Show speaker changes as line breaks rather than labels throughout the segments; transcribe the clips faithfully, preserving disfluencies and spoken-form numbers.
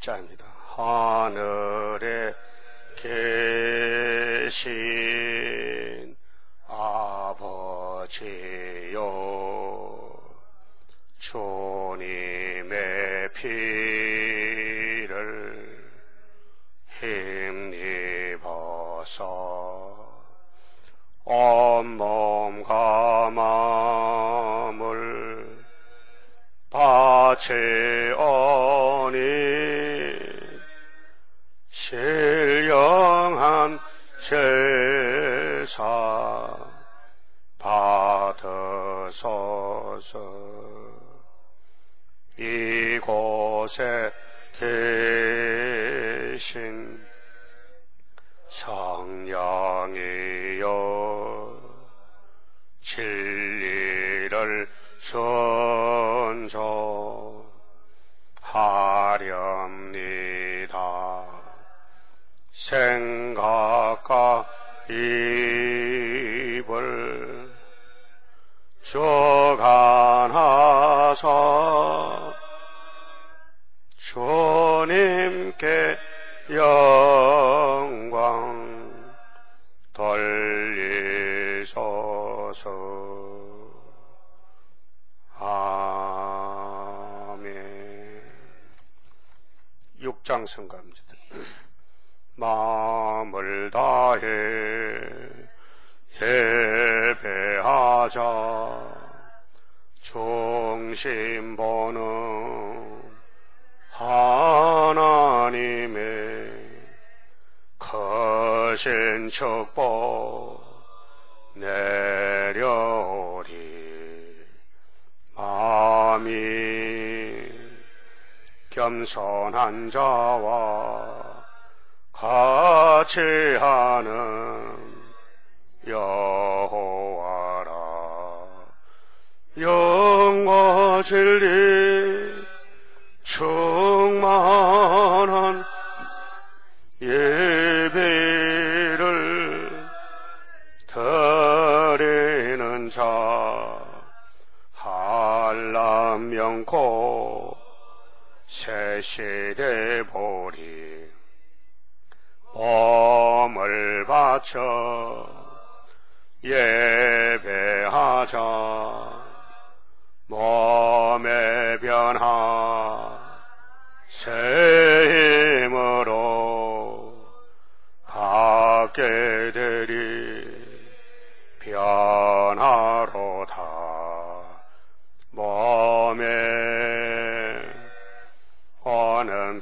일자입니다. 하늘에 계신 아버지여, 주님의 피를 힘입어서 온몸과 마음을 바치오니 신령한 제사 받으소서. 이곳에 계신 성령이여, 진리를 전조하렵니다. 생각과 입을 주관하사 주님께 영광 돌리소서. 아멘. 육 장 성가입니다. 마음을 다해 예배하자. 중심 보는 하나님의 크신 축복 내려오리. 마음이 겸손한 자와 같이 하는 여호와라. 영과 진리 충만한 예배를 드리는 자 한람명코 새시대 보리. 몸을 바쳐 예배하자. 몸의 변화 새 힘으로 받게 되리. 변화로다. 몸에 오는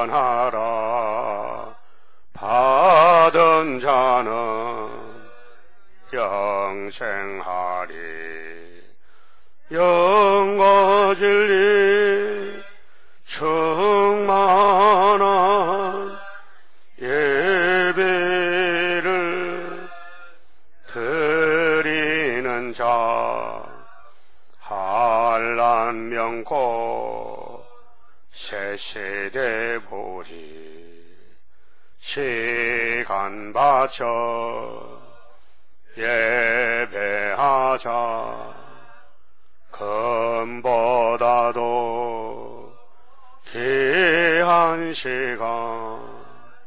변화라. 받은 자는 영생하리. 영과 진리 충만한 예배를 드리는 자 한란명코 새시대 보리. 시간 바쳐 예배하자. 금보다도 귀한 시간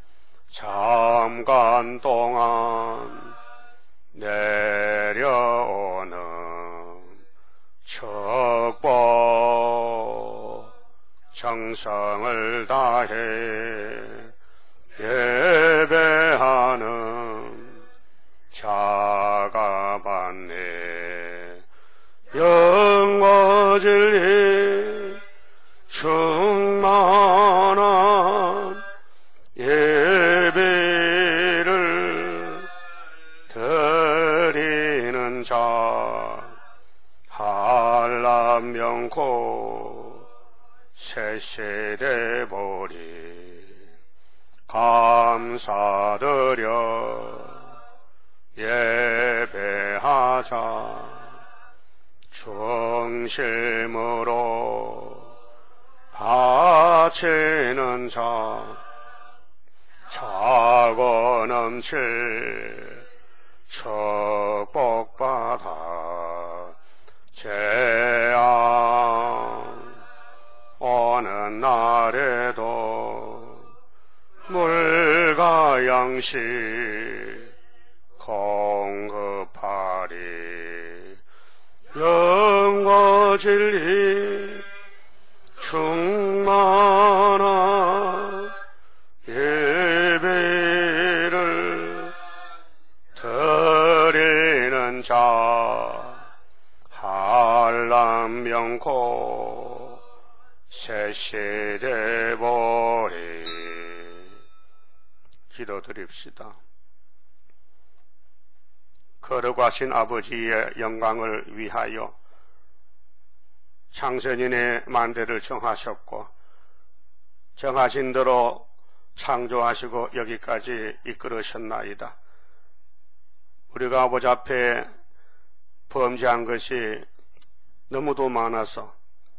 잠깐 동안 내려오는 축복 정성을 다해 예배하는 자가 받네. 영과 진리 충만한 예배를 드리는 자 한람명코 새시대 보리. 감사드려 예배하자. 중심으로 바치는 자 차고 넘칠 축복받아. 재앙 오는 날에도 양식 공급하리. 영과 진리 충만한 예배를 드리는 자 한란 명코 세시대 보리. 기도드립시다. 거룩하신 아버지의 영광을 위하여 창세년에 만대를 정하셨고 정하신 대로 창조하시고 여기까지 이끌으셨나이다. 우리가 아버지 앞에 범죄한 것이 너무도 많아서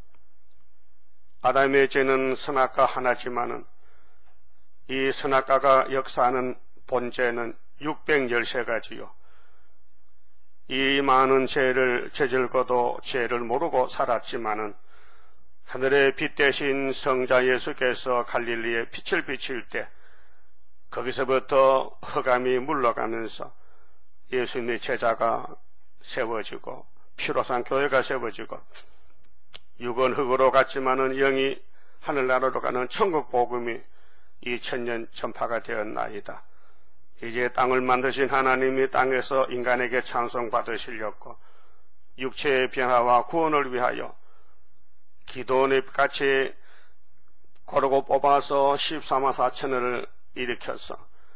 아담의 죄는 선악과 하나지만은 이 선악과가 역사하는 본죄는 육백십삼 가지요. 이 많은 죄를 저질고도 죄를 모르고 살았지만은 하늘의 빛 대신 성자 예수께서 갈릴리에 빛을 비칠 때 거기서부터 흑암이 물러가면서 예수님의 제자가 세워지고 피로 산 교회가 세워지고 육은 흙으로 갔지만은 영이 하늘나라로 가는 천국 복음이 이천년 전파가 되었나이다. 이제 땅을 만드신 하나님이 땅에서 인간에게 찬송 받으시렸고 육체의 변화와 구원을 위하여 기도원의 같이 고르고 뽑아서 십사만 사천을 일으켜서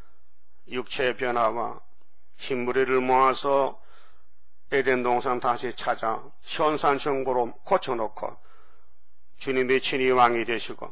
육체의 변화와 흰무리를 모아서 에덴 동산 다시 찾아 현산 정보로 고쳐놓고 주님이 친히 왕이 되시고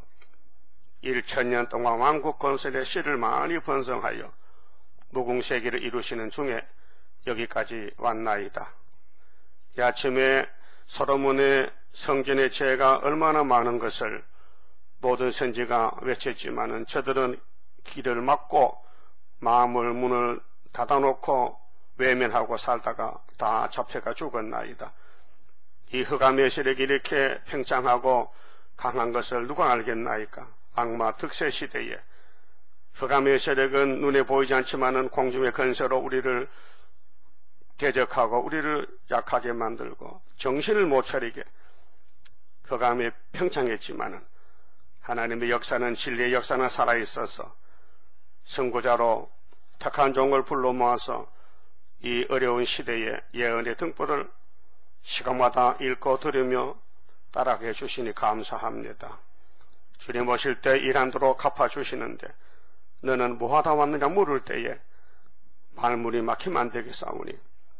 일천년 동안 왕국 건설의 씨를 많이 번성하여 무궁세기를 이루시는 중에 여기까지 왔나이다. 이 아침에 솔로몬의 성전의 죄가 얼마나 많은 것을 모든 선지가 외쳤지만은 저들은 길을 막고 마음을 문을 닫아놓고 외면하고 살다가 다 잡혀가 죽었나이다. 이 흑암의 세력이 이렇게 팽창하고 강한 것을 누가 알겠나이까? 악마 득세 시대에 흑암의 세력은 눈에 보이지 않지만은 공중의 건세로 우리를 대적하고 우리를 약하게 만들고 정신을 못 차리게 흑암에 평창했지만은 하나님의 역사는 진리의 역사는 살아있어서 선구자로 택한 종을 불러 모아서 이 어려운 시대에 예언의 등불을 시간마다 읽고 들으며 따라해 주시니 감사합니다. 주님 오실 때 일한도로 갚아주시는데 너는 뭐하다 왔느냐 물을 때에 말문이 막히면 안 되겠사오니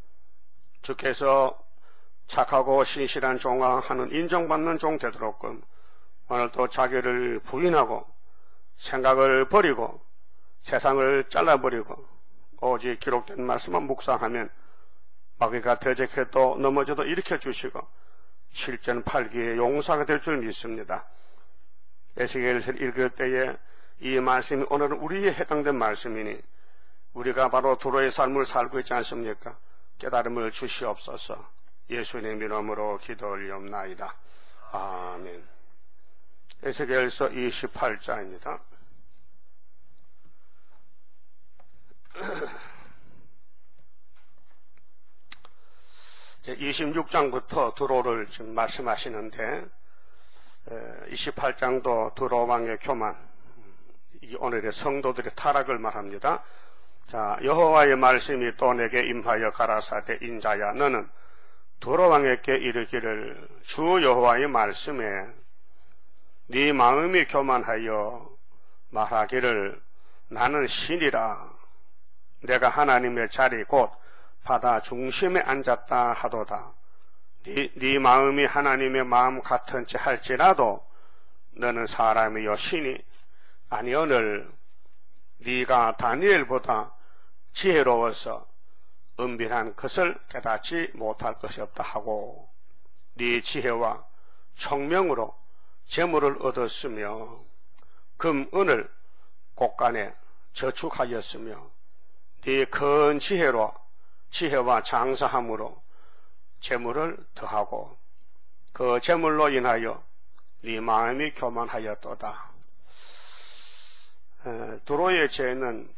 주께서 착하고 신실한 종아 하는 인정받는 종 되도록끔 오늘도 자기를 부인하고 생각을 버리고 세상을 잘라버리고 오직 기록된 말씀만 묵상하면 마귀가 대적해도 넘어져도 일으켜주시고 칠전 팔기의 용사가 될 줄 믿습니다. 에스겔을 읽을 때에 이 말씀이 오늘은 우리에 해당된 말씀이니 우리가 바로 도로의 삶을 살고 있지 않습니까? 깨달음을 주시옵소서. 예수님 이름으로 기도 올리옵나이다. 아멘. 에스겔서 이십팔 장입니다. 이십육 장부터 두로를 지금 말씀하시는데 이십팔 장도 두로 왕의 교만, 이게 오늘의 성도들의 타락을 말합니다. 자, 여호와의 말씀이 또 내게 임하여 가라사대 인자야 너는 두로 왕에게 이르기를 주 여호와의 말씀에 네 마음이 교만하여 말하기를 나는 신이라 내가 하나님의 자리 곧 바다 중심에 앉았다 하도다. 네, 네 마음이 하나님의 마음 같은지 할지라도 너는 사람이요 신이 아니오늘 네가 다니엘보다 지혜로워서 은밀한 것을 깨닫지 못할 것이 없다 하고 네 지혜와 총명으로 재물을 얻었으며 금, 은을 곳간에 저축하였으며 네 큰 지혜로 지혜와 장사함으로 재물을 더하고 그 재물로 인하여 네 마음이 교만하였도다. 두로의 죄는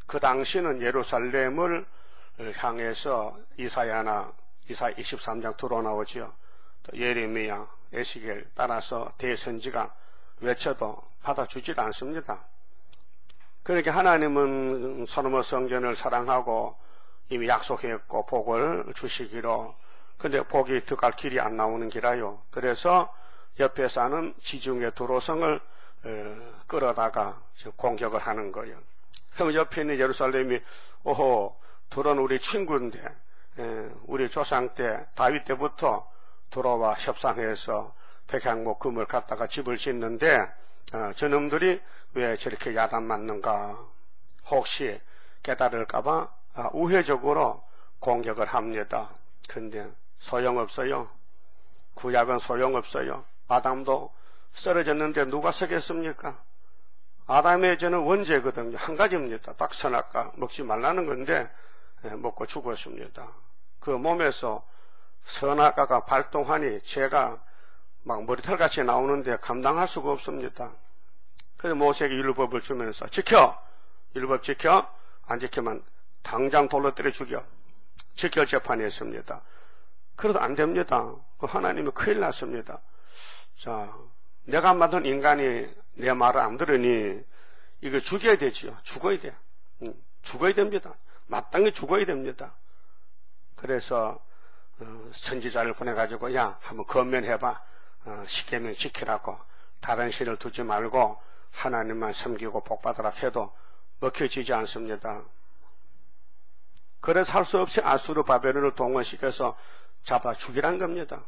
그 당시는 예루살렘을 향해서 이사야나 이사야 이십삼 장 들어 나오지요. 또 예레미야, 에스겔 따라서 대선지가 외쳐도 받아주질 않습니다. 그러니까 하나님은 솔로몬 성전을 사랑하고 이미 약속했고 복을 주시기로, 근데 복이 들어갈 길이 안 나오는 기라요. 그래서 옆에 사는 지중해 두로성을 끌어다가 공격을 하는 거예요. 그럼 옆에 있는 예루살렘이 오호, 두로는 우리 친구인데 우리 조상 때 다윗 때부터 두로와 협상해서 백향목 금을 갖다가 집을 짓는데 어, 저놈들이 왜 저렇게 야단 맞는가, 혹시 깨달을까봐 아, 우회적으로 공격을 합니다. 근데 소용없어요. 구약은 소용없어요. 아담도 쓰러졌는데 누가 서겠습니까? 아담의 죄는 원죄거든요. 한 가지입니다. 딱 선악과 먹지 말라는 건데 먹고 죽었습니다. 그 몸에서 선악과가 발동하니 죄가 막 머리털같이 나오는데 감당할 수가 없습니다. 그래서 모세에게 율법을 주면서 지켜! 율법 지켜! 안 지키면 당장 돌로 때려 죽여. 지켜 재판했습니다. 그래도 안 됩니다. 그 하나님이 큰일 났습니다. 자, 내가 만든 인간이 내 말을 안 들으니 이거 죽여야 되지요. 죽어야 돼. 응, 죽어야 됩니다. 마땅히 죽어야 됩니다. 그래서 어, 선지자를 보내가지고 야 한번 건면해봐. 어, 십계명 지키라고. 다른 신을 두지 말고 하나님만 섬기고 복받으라 해도 먹혀지지 않습니다. 그래서 할 수 없이 아수르 바벨론을 동원시켜서 잡아 죽이란 겁니다.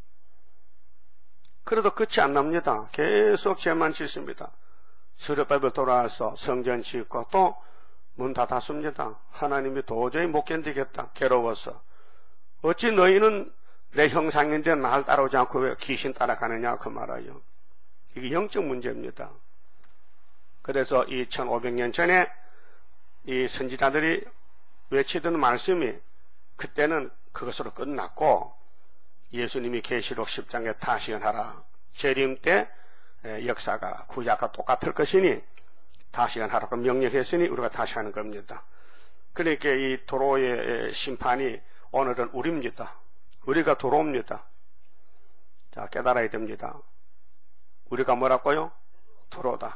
그래도 끝이 안 납니다. 계속 죄만 짓습니다. 스룹바벨 돌아와서 성전 짓고 또 문 닫았습니다. 하나님이 도저히 못 견디겠다. 괴로워서. 어찌 너희는 내 형상인데 날 따라오지 않고 왜 귀신 따라가느냐 그 말이에요. 이게 영적 문제입니다. 그래서 이천오백 년 전에 이 선지자들이 외치던 말씀이 그때는 그것으로 끝났고 예수님이 계시록 십 장에 다시연하라. 재림 때 역사가 구약과 똑같을 것이니 다시연하라고 명령했으니 우리가 다시 하는 겁니다. 그러니까 이 도로의 심판이 오늘은 우리입니다. 우리가 도로입니다. 자, 깨달아야 됩니다. 우리가 뭐라고요? 도로다.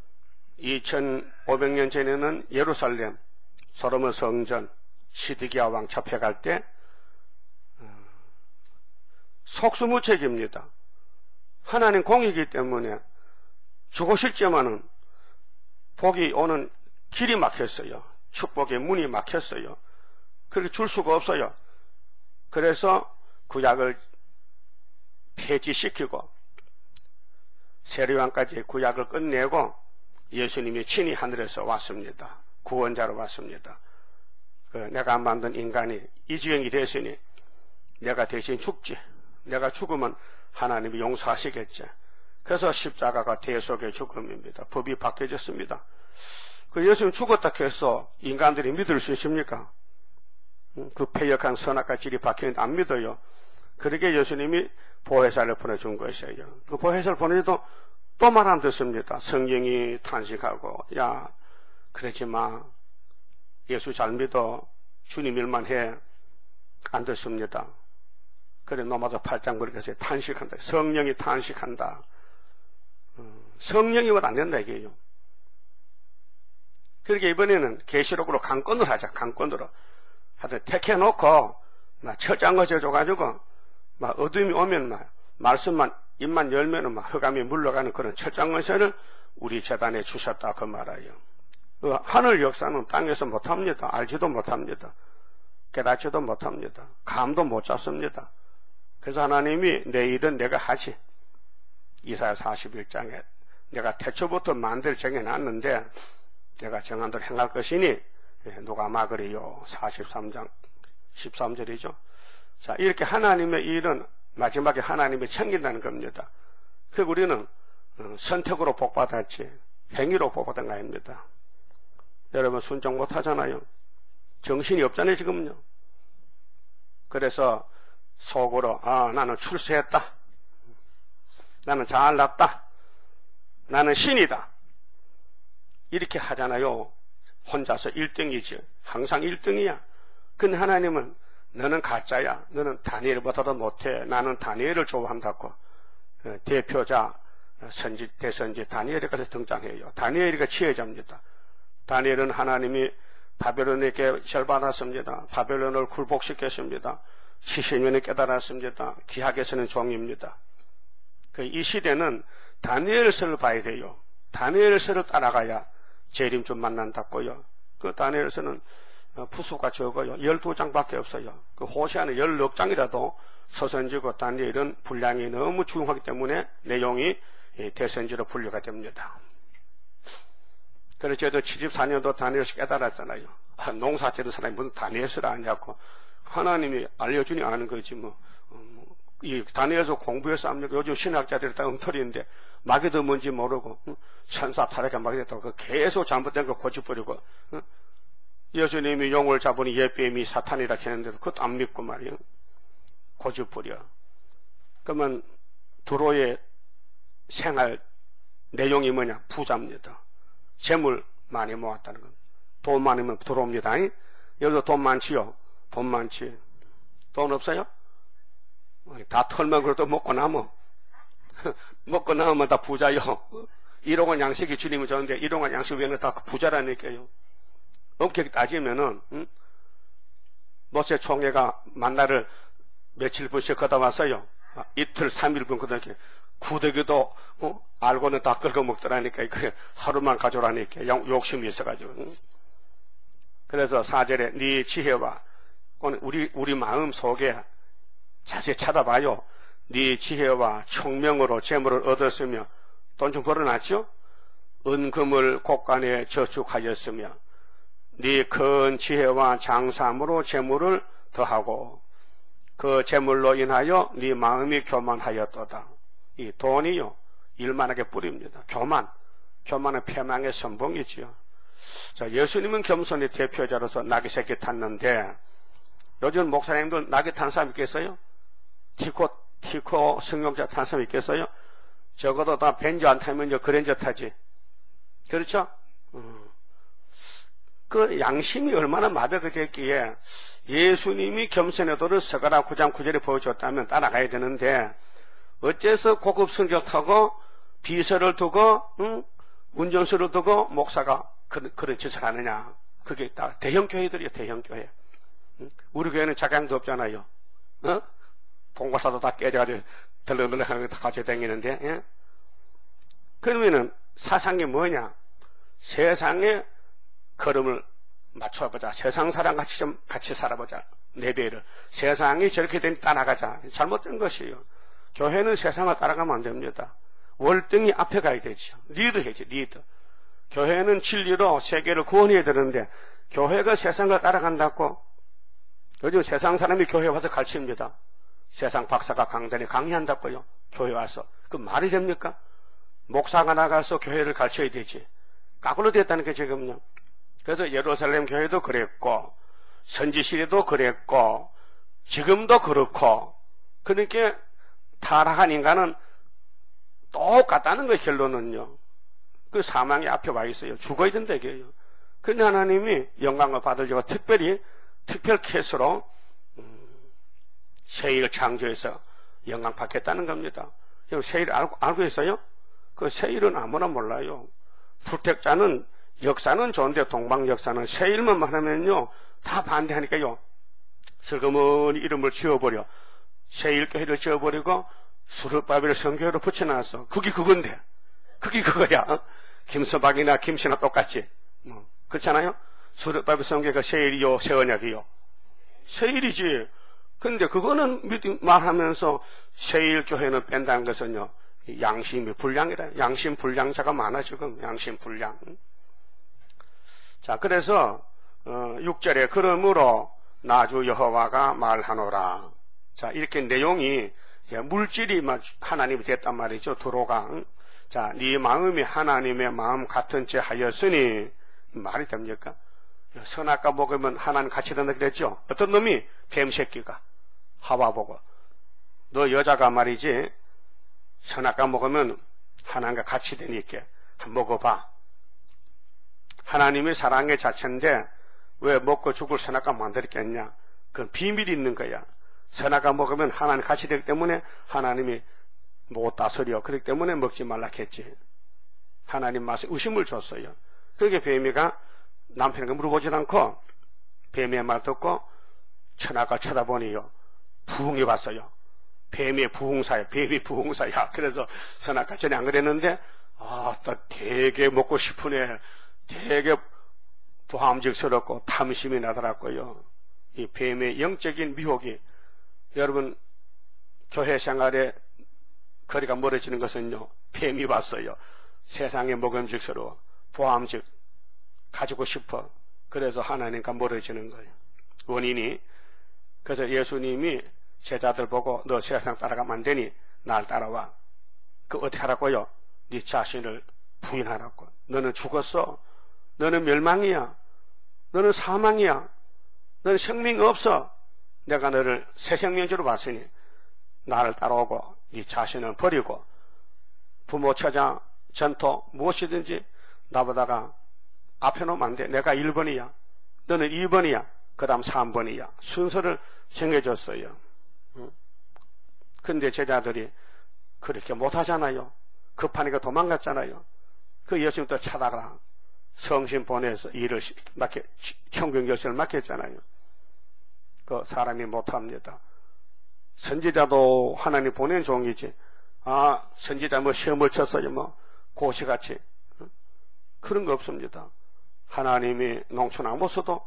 이천오백 년 전에는 예루살렘 솔로몬 성전 시드기야 왕 잡혀갈 때 속수무책입니다. 하나님 공이기 때문에 죽으실지만은 복이 오는 길이 막혔어요. 축복의 문이 막혔어요. 그렇게 줄 수가 없어요. 그래서 구약을 폐지시키고 세례요한까지 구약을 끝내고 예수님이 친히 하늘에서 왔습니다. 구원자로 왔습니다. 그 내가 만든 인간이 이 지경이 됐으니 내가 대신 죽지. 내가 죽으면 하나님이 용서하시겠지. 그래서 십자가가 대속의 죽음입니다. 법이 바뀌어졌습니다. 그 예수님 죽었다 해서 인간들이 믿을 수 있습니까? 그 패역한 선악과 질이 박혀있는데 안 믿어요. 그러게 예수님이 보혜사를 보내준 것이에요. 그 보혜사를 보내도 또 말 안 듣습니다. 성경이 탄식하고 야 그러지 마. 예수 잘 믿어. 주님 일만 해. 안 듣습니다. 그래 로마서 팔 장 그렇게 해서 탄식한다. 성령이 탄식한다. 성령이 못 안 된다 이게요. 그렇게 이번에는 계시록으로 강권으로 하자. 강권으로. 하여튼 택해놓고 막 철장거 져줘가지고 막 어둠이 오면 막 말씀만 입만 열면은 막 흑암이 물러가는 그런 철장건설을 우리 재단에 주셨다 그 말이에요. 그 하늘 역사는 땅에서 못합니다. 알지도 못합니다. 깨닫지도 못합니다. 감도 못 잡습니다. 그래서 하나님이 내 일은 내가 하지. 이사야 사십일 장에 내가 태초부터 만들 정해놨는데 내가 정한 대로 행할 것이니 누가 막으리요. 사십삼 장 십삼 절이죠. 자, 이렇게 하나님의 일은 마지막에 하나님이 챙긴다는 겁니다. 그 우리는 선택으로 복받았지 행위로 복받은 거 아닙니다. 여러분 순종 못하잖아요. 정신이 없잖아요 지금요. 그래서 속으로 아 나는 출세했다. 나는 잘났다. 나는 신이다. 이렇게 하잖아요. 혼자서 일 등이지. 항상 일 등이야. 근데 하나님은 너는 가짜야. 너는 다니엘보다도 못해. 나는 다니엘을 좋아한다고. 대표자 선지, 대선지 다니엘까지 등장해요. 다니엘이가 지혜자입니다. 다니엘은 하나님이 바벨론에게 절받았습니다. 바벨론을 굴복시켰습니다. 칠십 년에 깨달았습니다. 기하게서는 종입니다. 그 이 시대는 다니엘서를 봐야 돼요. 다니엘서를 따라가야 재림 좀 만난다고요. 그 다니엘서는 부수가 적어요. 열두 장밖에 없어요. 그 호세아는 열넉 장이라도 서선지고 다니엘은 분량이 너무 중하기 때문에 내용이 대선지로 분류가 됩니다. 그래서 저도 칠십사 년도 다니엘서 깨달았잖아요. 아, 농사 짓는 사람이 무슨 다니엘서를 아냐고. 하나님이 알려주니 아는 거지 뭐. 이 다니엘서 공부해서 압니까? 요즘 신학자들이 다 엉터리인데 마귀도 뭔지 모르고 천사 타락한 마귀 됐다고 계속 잘못된 거 고쳐버리고 예수님이 용을 잡으니 예뱀이 사탄이라 했는데도 그것도 안 믿고 말이에요. 고집부려. 그러면 두로의 생활 내용이 뭐냐? 부자입니다. 재물 많이 모았다는 건. 돈 많으면 두로입니다. 여기도 돈 많지요? 돈 많지. 돈 없어요? 다 털면 그래도 먹고 남어. 먹고 남으면 다 부자요. 일용할 양식이 주님이 줬는데 일용할 양식 외에는 다 부자라니까요. 엄격히 따지면은 응? 모세 총회가 만나를 며칠 분씩 걷다 왔어요. 아, 이틀 삼일분 그다 이렇게 구더기도 어? 알고는 다 끓여 먹더라니까. 그 하루만 가져라니까 욕심이 있어가지고. 응? 그래서 사절에 네 지혜와 우리 우리 마음 속에 자세히 찾아봐요. 네 지혜와 총명으로 재물을 얻었으며 돈 좀 벌어놨죠? 은금을 곳간에 저축하였으며 네 큰 지혜와 장사함으로 재물을 더하고 그 재물로 인하여 네 마음이 교만하였도다. 이 돈이요 일만하게 뿌립니다. 교만, 교만은 패망의 선봉이지요. 자, 예수님은 겸손의 대표자로서 나귀 새끼 탔는데 요즘 목사님들 나귀 탄 사람 있겠어요? 티코, 티코 승용차 탄 사람 있겠어요? 적어도 다 벤츠 안 타면 그랜저 타지. 그렇죠? 음. 그 양심이 얼마나 마비가 됐기에 예수님이 겸손의 도를 서가라 구 장 구 절에 보여줬다면 따라가야 되는데 어째서 고급 승용 타고 비서를 두고 응? 운전수를 두고 목사가 그런, 그런 짓을 하느냐. 그게 있다. 대형 교회들이요. 대형 교회. 응? 우리 교회는 작양도 없잖아요. 어? 봉과사도 다 깨져가지고 덜렁덜렁하게 다 같이 다니는데 예? 그러면은 사상이 뭐냐? 세상에 걸음을 맞춰보자. 세상 사람 같이 좀 같이 살아보자. 내 배를. 세상이 저렇게 되니 따라가자. 잘못된 것이에요. 교회는 세상을 따라가면 안 됩니다. 월등히 앞에 가야 되죠. 리드해야지, 리드. 교회는 진리로 세계를 구원해야 되는데 교회가 세상을 따라간다고 요즘 세상 사람이 교회 와서 가르칩니다. 세상 박사가 강단에 강의한다고요. 교회 와서. 그 말이 됩니까? 목사가 나가서 교회를 가르쳐야 되지. 까꾸로 됐다는 게 지금요. 그래서 예루살렘 교회도 그랬고 선지시대도 그랬고 지금도 그렇고 그러니까 타락한 인간은 똑같다는 거예요. 결론은요. 그 사망이 앞에 와 있어요. 죽어야 된다 이게요. 근데 하나님이 영광을 받으려고 특별히 특별 케이스로 음, 세일을 창조해서 영광 받겠다는 겁니다. 여러분 세일 알고, 알고 있어요? 그 세일은 아무나 몰라요. 불택자는 역사는 좋은데 동방 역사는 세일만 하면요 다 반대하니까요. 슬그머니 이름을 지어버려. 세일교회를 지어버리고 수르바벨 성교회로 붙여놨어. 그게 그건데. 그게 그거야. 어? 김서박이나 김씨나 똑같지. 어. 그렇잖아요? 수르바벨 성교회가 세일이요, 세언약이요. 세일이지. 근데 그거는 말하면서 세일교회는 뺀다는 것은요. 양심이 불량이라. 양심 불량자가 많아 지금. 양심 불량. 자, 그래서 어, 육 절에 그러므로 나주 여호와가 말하노라. 자, 이렇게 내용이 물질이 하나님이 됐단 말이죠. 도로가. 자, 네 마음이 하나님의 마음 같은 채 하였으니 말이 됩니까? 선악과 먹으면 하나님 같이 된다 그랬죠. 어떤 놈이 뱀새끼가 하와 보고 너 여자가 말이지 선악과 먹으면 하나님과 같이 되니까 한번 먹어봐. 하나님의 사랑의 자체인데 왜 먹고 죽을 선악과 만들었겠냐? 그 비밀이 있는 거야. 선악과 먹으면 하나님 같이 되기 때문에 하나님이 못 다스려. 그렇기 때문에 먹지 말라 했지. 하나님 맛에 의심을 줬어요. 그게 뱀이가 남편에게 물어보지 않고 뱀의 말 듣고 천하가 쳐다보니요. 부흥해 봤어요. 뱀의 부흥사야. 뱀이 부흥사야. 그래서 선악과 전에 안 그랬는데 아, 또 되게 먹고 싶으네. 되게 보함직스럽고 탐심이 나더라고요. 이 뱀의 영적인 미혹이 여러분 교회 생활에 거리가 멀어지는 것은요. 뱀이 봤어요. 세상에 먹음직스러워. 보함직 가지고 싶어. 그래서 하나님과 멀어지는 거예요. 원인이 그래서 예수님이 제자들 보고 너 세상 따라가면 안 되니 날 따라와. 그 어떻게 하라고요? 네 자신을 부인하라고. 너는 죽었어. 너는 멸망이야. 너는 사망이야. 너는 생명이 없어. 내가 너를 새 생명주로 봤으니 나를 따라오고 네 자신을 버리고 부모, 처자, 전토 무엇이든지 나보다가 앞에 놓으면 안 돼. 내가 일 번이야. 너는 이 번이야. 그 다음 삼 번이야. 순서를 정해줬어요. 근데 제자들이 그렇게 못하잖아요. 급하니까 도망갔잖아요. 그 예수님 또 찾아가 성신 보내서 일을 맡겨, 천국 열쇠를 맡겼잖아요. 그 사람이 못합니다. 선지자도 하나님 보낸 종이지. 아, 선지자 뭐 시험을 쳤어요. 뭐 고시같이. 그런 거 없습니다. 하나님이 농촌 아모스도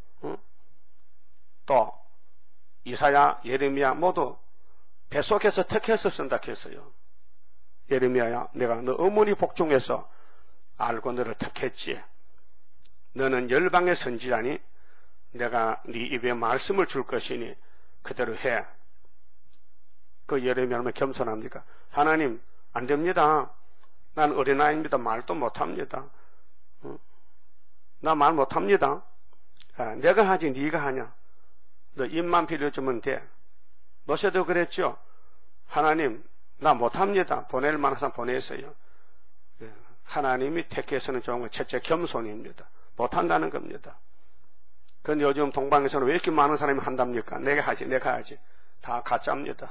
또 이사야, 예레미야 모두 뱃속에서 택해서 쓴다 했어요. 예레미야야, 내가 너 어머니 복중에서 알고 너를 택했지. 너는 열방의 선지자니 내가 네 입에 말씀을 줄 것이니 그대로 해. 그 예레미야는 겸손합니까? 하나님 안 됩니다. 난 어린아이입니다. 말도 못합니다. 나 말 못합니다. 아, 내가 하지 네가 하냐? 너 입만 빌려주면 돼. 모세도 그랬죠. 하나님 나 못합니다. 보낼 만한 사람 보내세요. 하나님이 택해서는 좋은 건 첫째 겸손입니다. 못한다는 겁니다. 그런데 요즘 동방에서는 왜 이렇게 많은 사람이 한답니까? 내가 하지 내가 하지. 다 가짜입니다.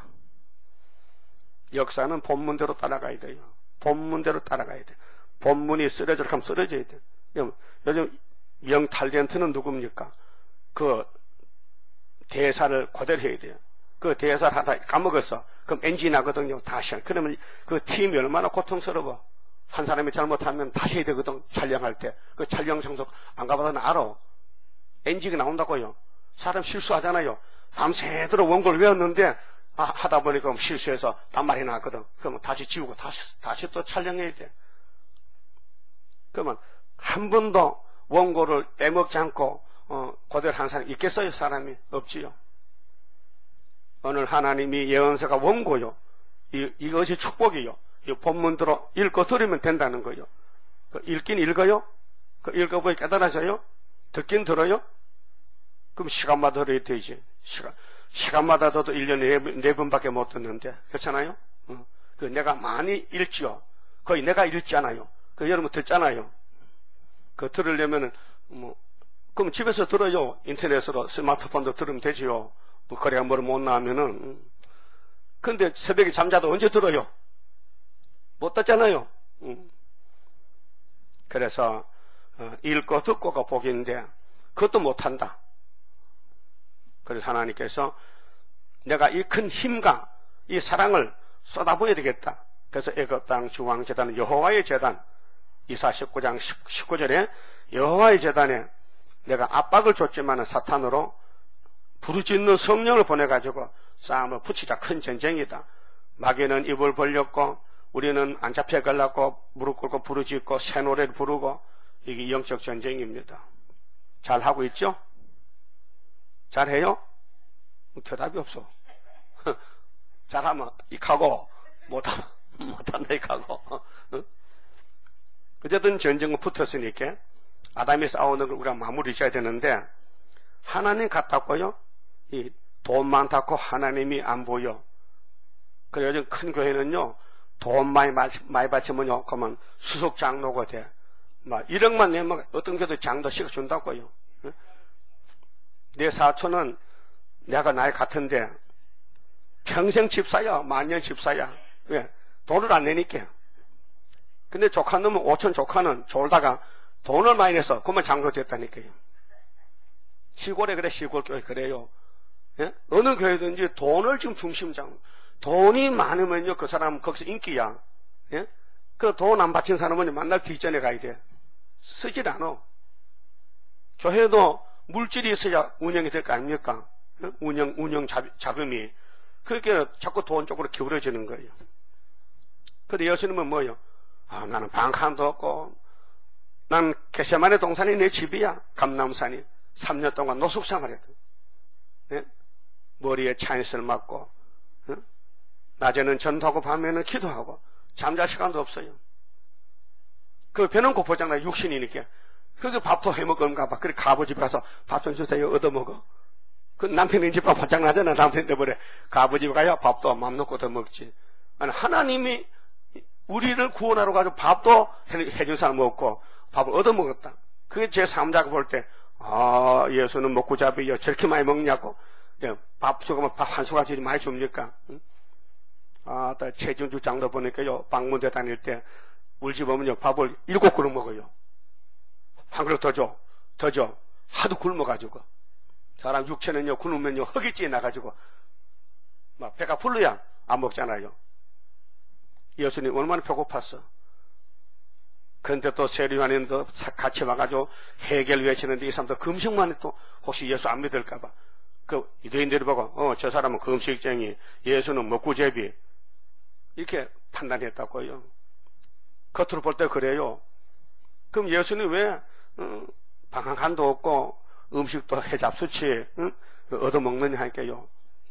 역사는 본문대로 따라가야 돼요. 본문대로 따라가야 돼요. 본문이 쓰러지려 하면 쓰러져야 돼요. 요즘 명탈렌트는 누굽니까? 그 대사를 그대로 해야 돼요. 그 대사를 하다 까먹었어. 그럼 엔진 나거든요. 다시. 그러면 그 팀이 얼마나 고통스러워. 한 사람이 잘못하면 다시 해야 되거든. 촬영할 때. 그 촬영 장소 안 가봐도 알아. 엔진이 나온다고요. 사람 실수하잖아요. 밤새도록 원고를 외웠는데 아, 하다 보니까 실수해서 반말이 나거든. 그러면 다시 지우고 다시 다시 또 촬영해야 돼. 그러면 한 번도 원고를 빼먹지 않고 어, 그대로 한 사람이 있겠어요? 사람이 없지요. 오늘 하나님이 예언서가 원고요. 이, 이것이 축복이요. 이 본문대로 읽고 들으면 된다는 거요. 그 읽긴 읽어요? 그 읽어보니 깨달아져요? 듣긴 들어요? 그럼 시간마다 들어야 되지. 시간, 시간마다 들어도 일 년에 네 번밖에 못 듣는데. 그렇잖아요? 어. 그 내가 많이 읽지요. 거의 내가 읽잖아요. 그 여러분 듣잖아요. 그 들으려면은, 뭐, 그럼 집에서 들어요. 인터넷으로 스마트폰도 들으면 되지요. 뭐 거리가 멀어 못 나오면은. 근데 새벽에 잠자도 언제 들어요? 못 듣잖아요. 그래서 읽고 듣고가 복인데 그것도 못한다. 그래서 하나님께서 내가 이 큰 힘과 이 사랑을 쏟아부어야 되겠다. 그래서 애굽 땅 중앙재단 여호와의 재단 이사 십구 장 십구 절에 여호와의 재단에 내가 압박을 줬지만 사탄으로 부르짖는 성령을 보내가지고 싸움을 붙이자. 큰 전쟁이다. 마귀는 입을 벌렸고 우리는 안 잡혀 갈라고 무릎 꿇고 부르짖고 새 노래를 부르고 이게 영적 전쟁입니다. 잘하고 있죠? 잘해요? 대답이 없어. 잘하면 익하고 못하면 못한다 익하고. 어쨌든 전쟁은 붙었으니까 아담이 싸우는 걸 우리가 마무리 지어야 되는데 하나님 같았고요. 이 돈 많다고 하나님이 안 보여. 그래 요즘 큰 교회는요. 돈 많이, 많이 바치면요. 그러면 수석 장로가 돼. 막 일억만 내면 어떤 게도 장도 시켜준다고요. 내 사촌은 내가 나이 같은데 평생 집사야, 만년 집사야. 왜? 돈을 안 내니까. 근데 조카 놈은 오천 조카는 졸다가 돈을 많이 내서 그만 장도 됐다니까요. 시골에 그래, 시골 교회 그래요. 예? 어느 교회든지 돈을 지금 중심장. 돈이 많으면요, 그 사람은 거기서 인기야. 예? 그 돈 안 바친 사람은 만날 뒷전에 가야 돼. 쓰질 않아. 교회도 물질이 있어야 운영이 될 거 아닙니까? 예? 운영, 운영 자, 자금이. 그렇게 자꾸 돈 쪽으로 기울어지는 거예요. 근데 예수님은 뭐예요? 아, 나는 방 칸도 없고, 난 게세마네 동산이 내 집이야. 감남산이. 삼 년 동안 노숙생활했다. 예? 머리에 차인슬 맞고, 예? 낮에는 전도하고 밤에는 기도하고, 잠잘 시간도 없어요. 그 배는 고프잖아요. 육신이니까. 그게 밥도 해먹은가 봐. 그래, 가부집 가서 밥 좀 주세요. 얻어먹어. 그 남편이 집밥 바짝나잖아. 남편 때문에. 가부집 가야 밥도 맘 놓고 더 먹지. 아니, 하나님이 우리를 구원하러 가지고 밥도 해준 사람 없고, 밥을 얻어먹었다. 그게 제 삼자가 볼 때, 아, 예수는 먹고 잡이요. 저렇게 많이 먹냐고. 예, 밥 조금만 밥 한 숟가락씩 많이 줍니까? 응? 아, 최진주 장도 보니까요, 방문대 다닐 때, 우리 집 오면요, 밥을 일곱 그릇 먹어요. 한 그릇 더 줘, 더 줘. 하도 굶어가지고. 사람 육체는요, 굶으면요, 허기찌 나가지고, 막 배가 불러야 안 먹잖아요. 예수님 얼마나 배고팠어. 근데 또 세리요한인도 같이 와가지고 해결 외치는데 이 사람도 금식만 해도 혹시 예수 안 믿을까봐. 그 유대인들이 보고, 어, 저 사람은 금식쟁이, 예수는 먹구제비. 이렇게 판단했다고요. 겉으로 볼 때 그래요. 그럼 예수는 왜, 어, 방 한 칸도 없고, 음식도 해잡수치, 응? 얻어먹느냐 할게요.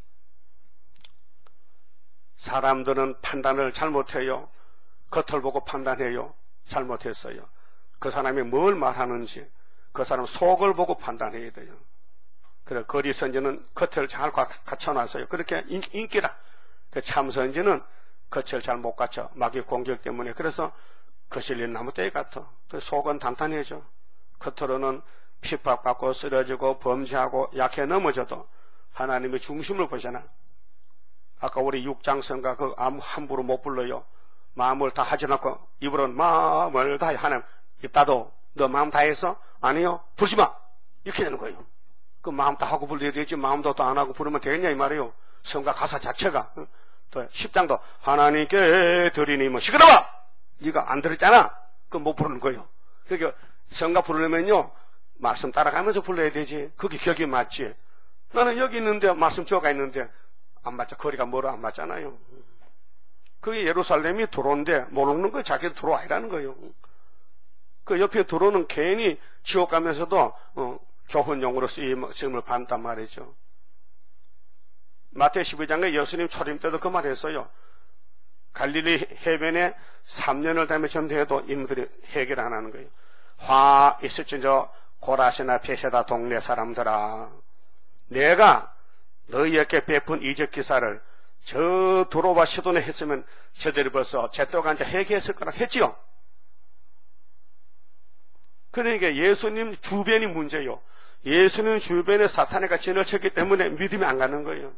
사람들은 판단을 잘못해요. 겉을 보고 판단해요. 잘못했어요. 그 사람이 뭘 말하는지, 그 사람 속을 보고 판단해야 돼요. 그래, 거리 선지는 겉을 잘 갖춰놨어요. 그렇게 인, 인기라. 그 참 선지는 겉을 잘 못 갖춰. 마귀 공격 때문에. 그래서 거슬린 나무떼 같아. 그 속은 단단해져. 겉으로는 핍박받고 쓰러지고 범죄하고 약해 넘어져도 하나님의 중심을 보잖아. 아까 우리 육장성가 그 아무 함부로 못 불러요. 마음을 다 하지 않고 입으로는 마음을 다해. 하나님 입 닫어. 너 마음 다해서? 아니요. 부르지 마. 이렇게 되는 거예요. 그 마음 다 하고 불러야 되지. 마음도 또 안 하고 부르면 되겠냐 이 말이에요. 성가 가사 자체가. 또 십 장도 하나님께 드리니 뭐 시끄러워. 네가 안 들었잖아. 그럼 못 부르는 거예요. 그러니까 성가 부르려면요 말씀 따라가면서 불러야 되지. 그게 격이 맞지. 나는 여기 있는데 말씀 저가 있는데 안 맞자. 거리가 멀어 안 맞잖아요. 그게 예루살렘이 들어온데 못 오는 거 자기도 들어와이라는 거예요. 그 옆에 들어오는 괜히 지옥 가면서도 어, 교훈용으로 쓰임을 받는단 말이죠. 마태오 십이 장에 예수님 초림 때도 그 말 했어요. 갈릴리 해변에 삼 년을 다니며 전도해도 인물들이 해결 안 하는 거예요. 화 있을진저 고라시나 베세다 동네 사람들아, 내가 너희에게 베푼 이적 기사를 저 도로와 시돈에 했으면 저들이 벌써 제떡 앉아 회개했을 거라 했지요. 그러니까 예수님 주변이 문제요. 예수님 주변에 사탄이가 진을 쳤기 때문에 믿음이 안 가는 거예요.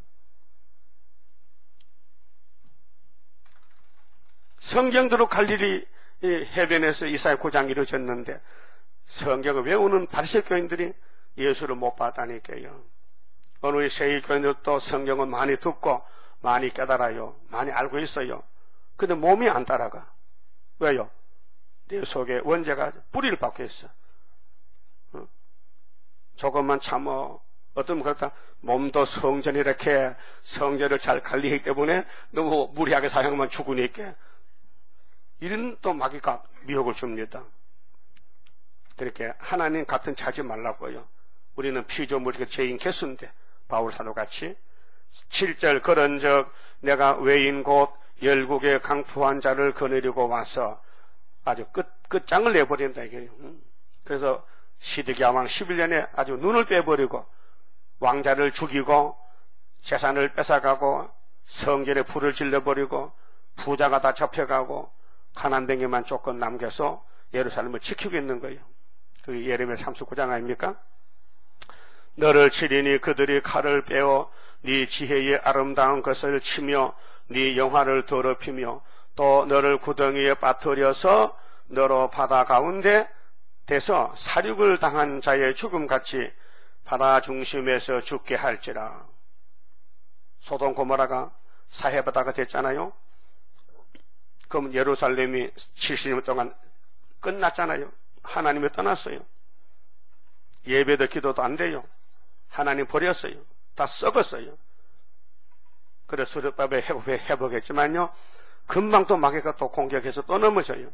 성경대로 갈릴리 해변에서 이사야 구 장 이루어졌는데 성경을 외우는 바리새 교인들이 예수를 못 봤다니까요. 어느 세일 교인들도 성경은 많이 듣고 많이 깨달아요. 많이 알고 있어요. 근데 몸이 안 따라가. 왜요? 내 속에 원죄가 뿌리를 박혀 있어. 어? 조금만 참어. 어떤 그렇다. 몸도 성전이 이렇게 성전을 잘 관리하기 때문에 너무 무리하게 사용하면 죽으니까. 이런 또 마귀가 미혹을 줍니다. 그렇게 하나님 같은 자지 말라고요. 우리는 피조물의 죄인 개수인데 바울 사도같이 칠 절 그런즉 내가 외인 곧 열국의 강포한 자를 거느리고 와서 아주 끝, 끝장을 내버린다 이게요. 그래서 시드기야 왕 십일 년에 아주 눈을 빼버리고 왕자를 죽이고 재산을 뺏어가고 성전에 불을 질러버리고 부자가 다 잡혀가고 가난뱅이만 조금 남겨서 예루살렘을 지키고 있는 거예요. 그 예레미야 삼십구 장 아닙니까? 너를 치리니 그들이 칼을 빼어 네 지혜의 아름다운 것을 치며 네 영화를 더럽히며 또 너를 구덩이에 빠뜨려서 너로 바다 가운데 돼서 사륙을 당한 자의 죽음같이 바다 중심에서 죽게 할지라. 소돔 고모라가 사해바다가 됐잖아요. 그럼 예루살렘이 칠십 년 동안 끝났잖아요. 하나님이 떠났어요. 예배도 기도도 안 돼요. 하나님 버렸어요. 다 썩었어요. 그래서 수르바벨 회복했지만요, 금방 또 마귀가 또 공격해서 또 넘어져요.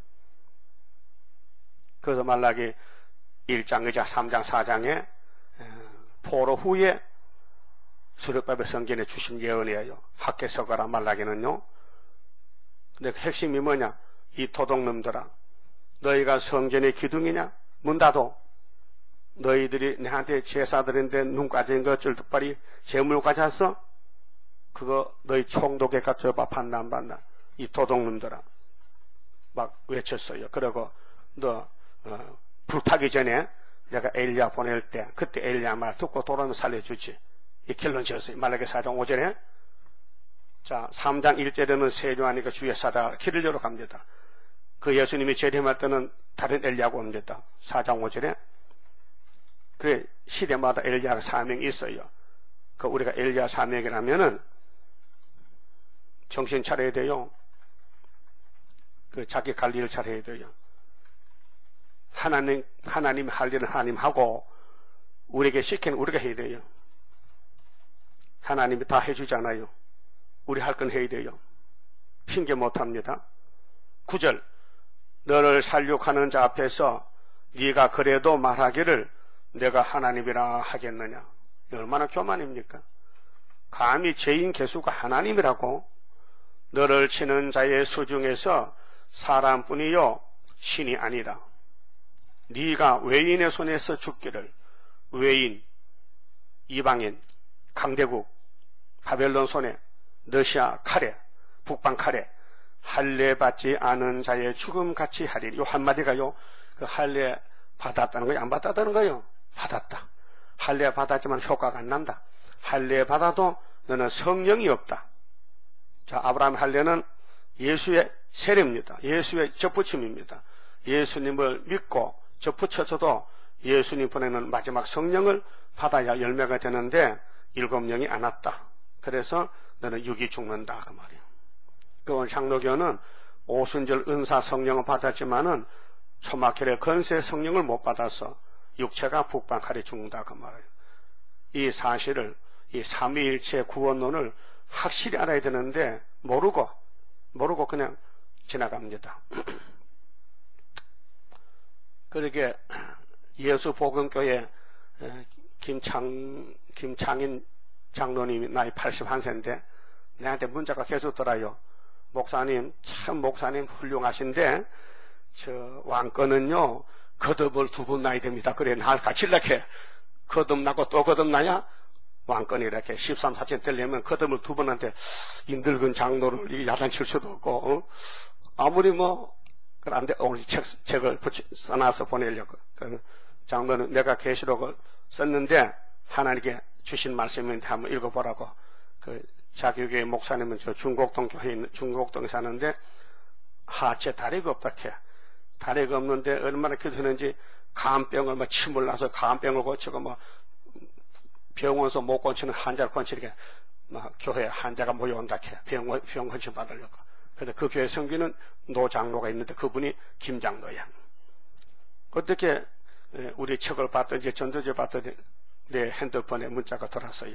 그래서 말라기 일 장이자 삼 장, 사 장에 포로 후에 수르바벨 성전에 주신 예언이에요. 학개 서가라 말라기는요. 근데 그 핵심이 뭐냐? 이 도둑놈들아, 너희가 성전의 기둥이냐? 문 닫어. 너희들이 내한테 제사드린데 눈 까진 거 줄뚝발이 재물 가졌어? 그거 너희 총독에 갖춰봐. 판다 안 판다? 이 도둑놈들아 막 외쳤어요. 그러고 너 어, 불타기 전에 내가 엘리야 보낼 때 그때 엘리야 말 듣고 돌아오면 살려주지. 이 결론 지었어요. 말라기 사 장 오 절에. 자, 삼 장 일 절에는 세뇨하니까 주의 사자 길을 열어 갑니다. 그 예수님이 재림할 때는 다른 엘리야가 옵니다. 사 장 오 절에. 그래, 시대마다 엘리야가 사명이 있어요. 그 우리가 엘리야 사명이라면은 정신 차려야 돼요. 그 자기 갈 일을 잘해야 돼요. 하나님, 하나님 할 일은 하나님 하고, 우리에게 시키는 우리가 해야 돼요. 하나님이 다 해주잖아요. 우리 할 건 해야 돼요. 핑계 못 합니다. 구 절. 너를 살육하는 자 앞에서 네가 그래도 말하기를 내가 하나님이라 하겠느냐. 얼마나 교만입니까? 감히 죄인 개수가 하나님이라고. 너를 치는 자의 수 중에서 사람뿐이요 신이 아니라. 네가 외인의 손에서 죽기를. 외인, 이방인, 강대국, 바벨론 손에, 러시아 칼에, 북방 칼에 할례 받지 않은 자의 죽음같이 하리니. 요 한마디가요, 그 할례 받았다는 거예요? 안 받았다는 거예요? 받았다. 할례 받았지만 효과가 안 난다. 할례 받아도 너는 성령이 없다. 자, 아브라함 할례는 예수의 세례입니다. 예수의 접붙임입니다. 예수님을 믿고 접붙여서도 예수님 보내는 마지막 성령을 받아야 열매가 되는데 일곱 명이 안 왔다. 그래서 너는 육이 죽는다 그 말이에요. 그 오늘 장로교는 오순절 은사 성령을 받았지만은 초막혈의 건세 성령을 못 받아서 육체가 북방칼에 죽는다 그 말이에요. 이 사실을, 이 삼위일체 구원론을 확실히 알아야 되는데 모르고 모르고 그냥 지나갑니다. 그러게 예수복음교회 김창, 김창인 장로님이 나이 팔십일 세인데 내한테 문자가 계속 들어요. 목사님, 참 목사님 훌륭하신데 저 왕권은요 거듭을 두 번 나야 됩니다. 그래 날 같이려게 거듭나고 또 거듭나야 왕권이 이렇게 십삼 사천 되려면 거듭을 두 번한테 인들근 장로를 야단칠 수도 없고 어? 아무리 뭐 그런데 오늘 책, 책을 붙이, 써놔서 보내려고. 그 장로는 내가 계시록을 썼는데 하나님께 주신 말씀인데 한번 읽어보라고. 그 자기 교회 목사님은 저 중곡동 교회에 있는, 중곡동에 사는데 하체 다리가 없다 캐. 다리가 없는데 얼마나 기도했는지 간병을 막 침을 나서 간병을 고치고 뭐 병원에서 못 고치는 환자를 고치게 막 교회에 환자가 모여온다 캐. 병원, 병 고침 받으려고. 근데 그 교회 성기는 노 장로가 있는데 그분이 김 장로야. 어떻게 우리 책을 봤더니 전도지 봤더니 내 핸드폰에 문자가 들어왔어요.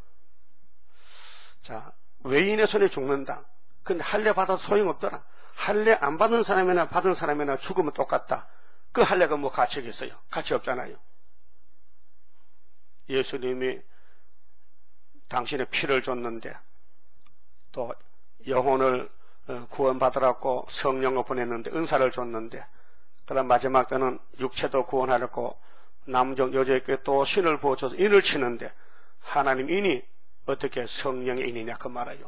자, 외인의 손에 죽는다. 근데 할례 받아도 소용없더라. 할례 안 받은 사람이나 받은 사람이나 죽으면 똑같다. 그 할례가 뭐 가치가 있어요? 가치 없잖아요. 예수님이 당신의 피를 줬는데 또 영혼을 구원받으라고 성령을 보냈는데 은사를 줬는데 그다음 마지막 때는 육체도 구원하려고 남종 여자에게 또 신을 부어줘서 인을 치는데 하나님 인이 어떻게 성령의 인이냐 그 말이에요.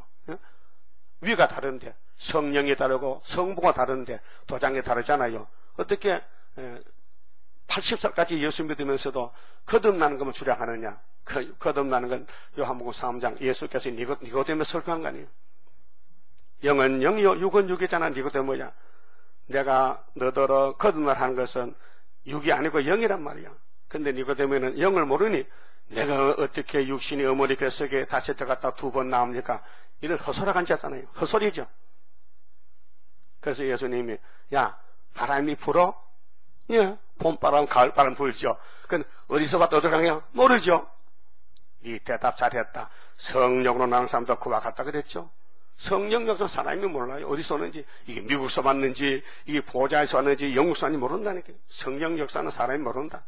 위가 다른데 성령이 다르고 성부가 다른데 도장이 다르잖아요. 어떻게 팔십 살까지 예수 믿으면서도 거듭나는 것만 주량하느냐? 그 거듭나는 건 요한복음 삼 장 예수께서 니고, 니고데모에 설교한 거 아니에요. 영은 영이요 육은 육이잖아. 니고데모야. 내가 너더러 거듭나라 하는 것은 육이 아니고 영이란 말이야. 근데 니고데모는 영을 모르니 내가 어떻게 육신이 어머니 뱃속에 다시 들어갔다 두 번 나옵니까? 이런 헛소리가 앉았잖아요. 헛소리죠. 그래서 예수님이 야 바람이 불어? 예, 봄바람 가을바람 불죠. 그건 어디서 봤다 어디로 가냐? 모르죠. 이 대답 잘했다. 성령으로 나는 사람도 그와 같다 그랬죠. 성령 역사 사람이 몰라요. 어디서 오는지, 이게 미국에서 왔는지, 이게 보좌에서 왔는지, 영국에서 왔는지 모른다니까. 성령 역사는 사람이 모른다.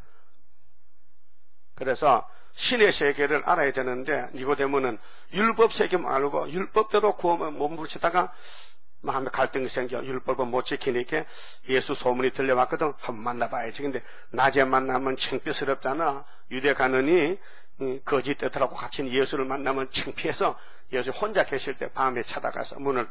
그래서 신의 세계를 알아야 되는데, 니고데모는 율법 세계만 알고, 율법대로 구원을 몸부림치다가 마음에 갈등이 생겨 율법을 못 지키니까 예수 소문이 들려왔거든. 한번 만나봐야지. 근데 낮에 만나면 창피스럽잖아. 유대 가느니 거짓 뜻하고 갇힌 예수를 만나면 창피해서 예수 혼자 계실 때 밤에 찾아가서 문을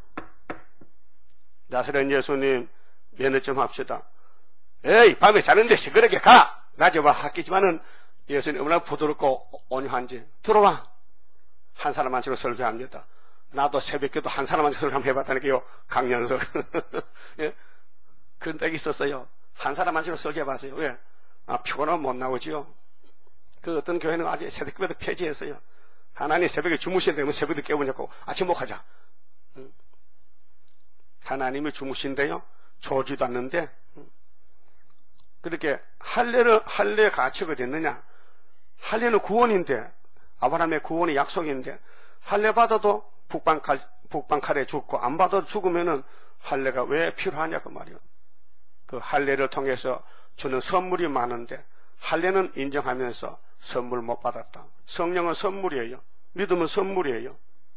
나사렛 예수님 면회 좀 합시다. 에이 밤에 자는데 시끄럽게 가. 낮에 와 학기지만은 예수님 얼마나 부드럽고 온유한지 들어와. 한 사람만 지금 설교합니다. 나도 새벽에도 한 사람한테 설교 해봤다니까요. 강연석. 예? 그런 적이 있었어요. 한 사람한테 설교해봤어요. 왜? 아, 피곤하면 못 나오지요. 그 어떤 교회는 아직 새벽에도 폐지했어요. 하나님 새벽에 주무신다면 새벽에 깨우냐고 아침 못 하자. 응? 하나님이 주무신대요. 조지도 않는데. 응? 그렇게 할례를, 할례의 가치가 됐느냐? 할례는 구원인데, 아브라함의 구원이 약속인데, 할례 받아도 북방칼, 북방칼에 죽고 안 받아도 죽으면은 할례가 왜 필요하냐고 말이요. 그 할례를 통해서 주는 선물이 많은데 할례는 인정하면서 선물 못 받았다. 성령은 선물이에요. 믿음은 선물이에요.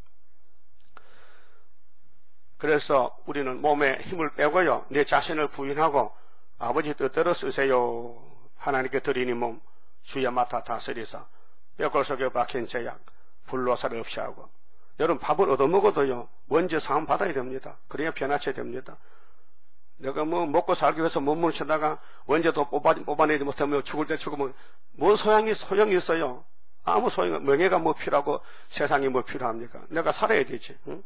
그래서 우리는 몸에 힘을 빼고요. 내 자신을 부인하고 아버지 뜻대로 쓰세요. 하나님께 드리니 몸 주여 맡아 다스리사 뼈골 속에 박힌 제약 불로살 없이 하고 여러분 밥을 얻어먹어도요 원죄 사함 받아야 됩니다. 그래야 변화쳐야 됩니다. 내가 뭐 먹고 살기 위해서 몸을 치다가 원죄도 뽑아, 뽑아내지 못하면 죽을 때 죽으면 뭔 소용이 소용이 있어요. 아무 소용. 명예가 뭐 필요하고 세상이 뭐 필요합니까? 내가 살아야 되지. 응?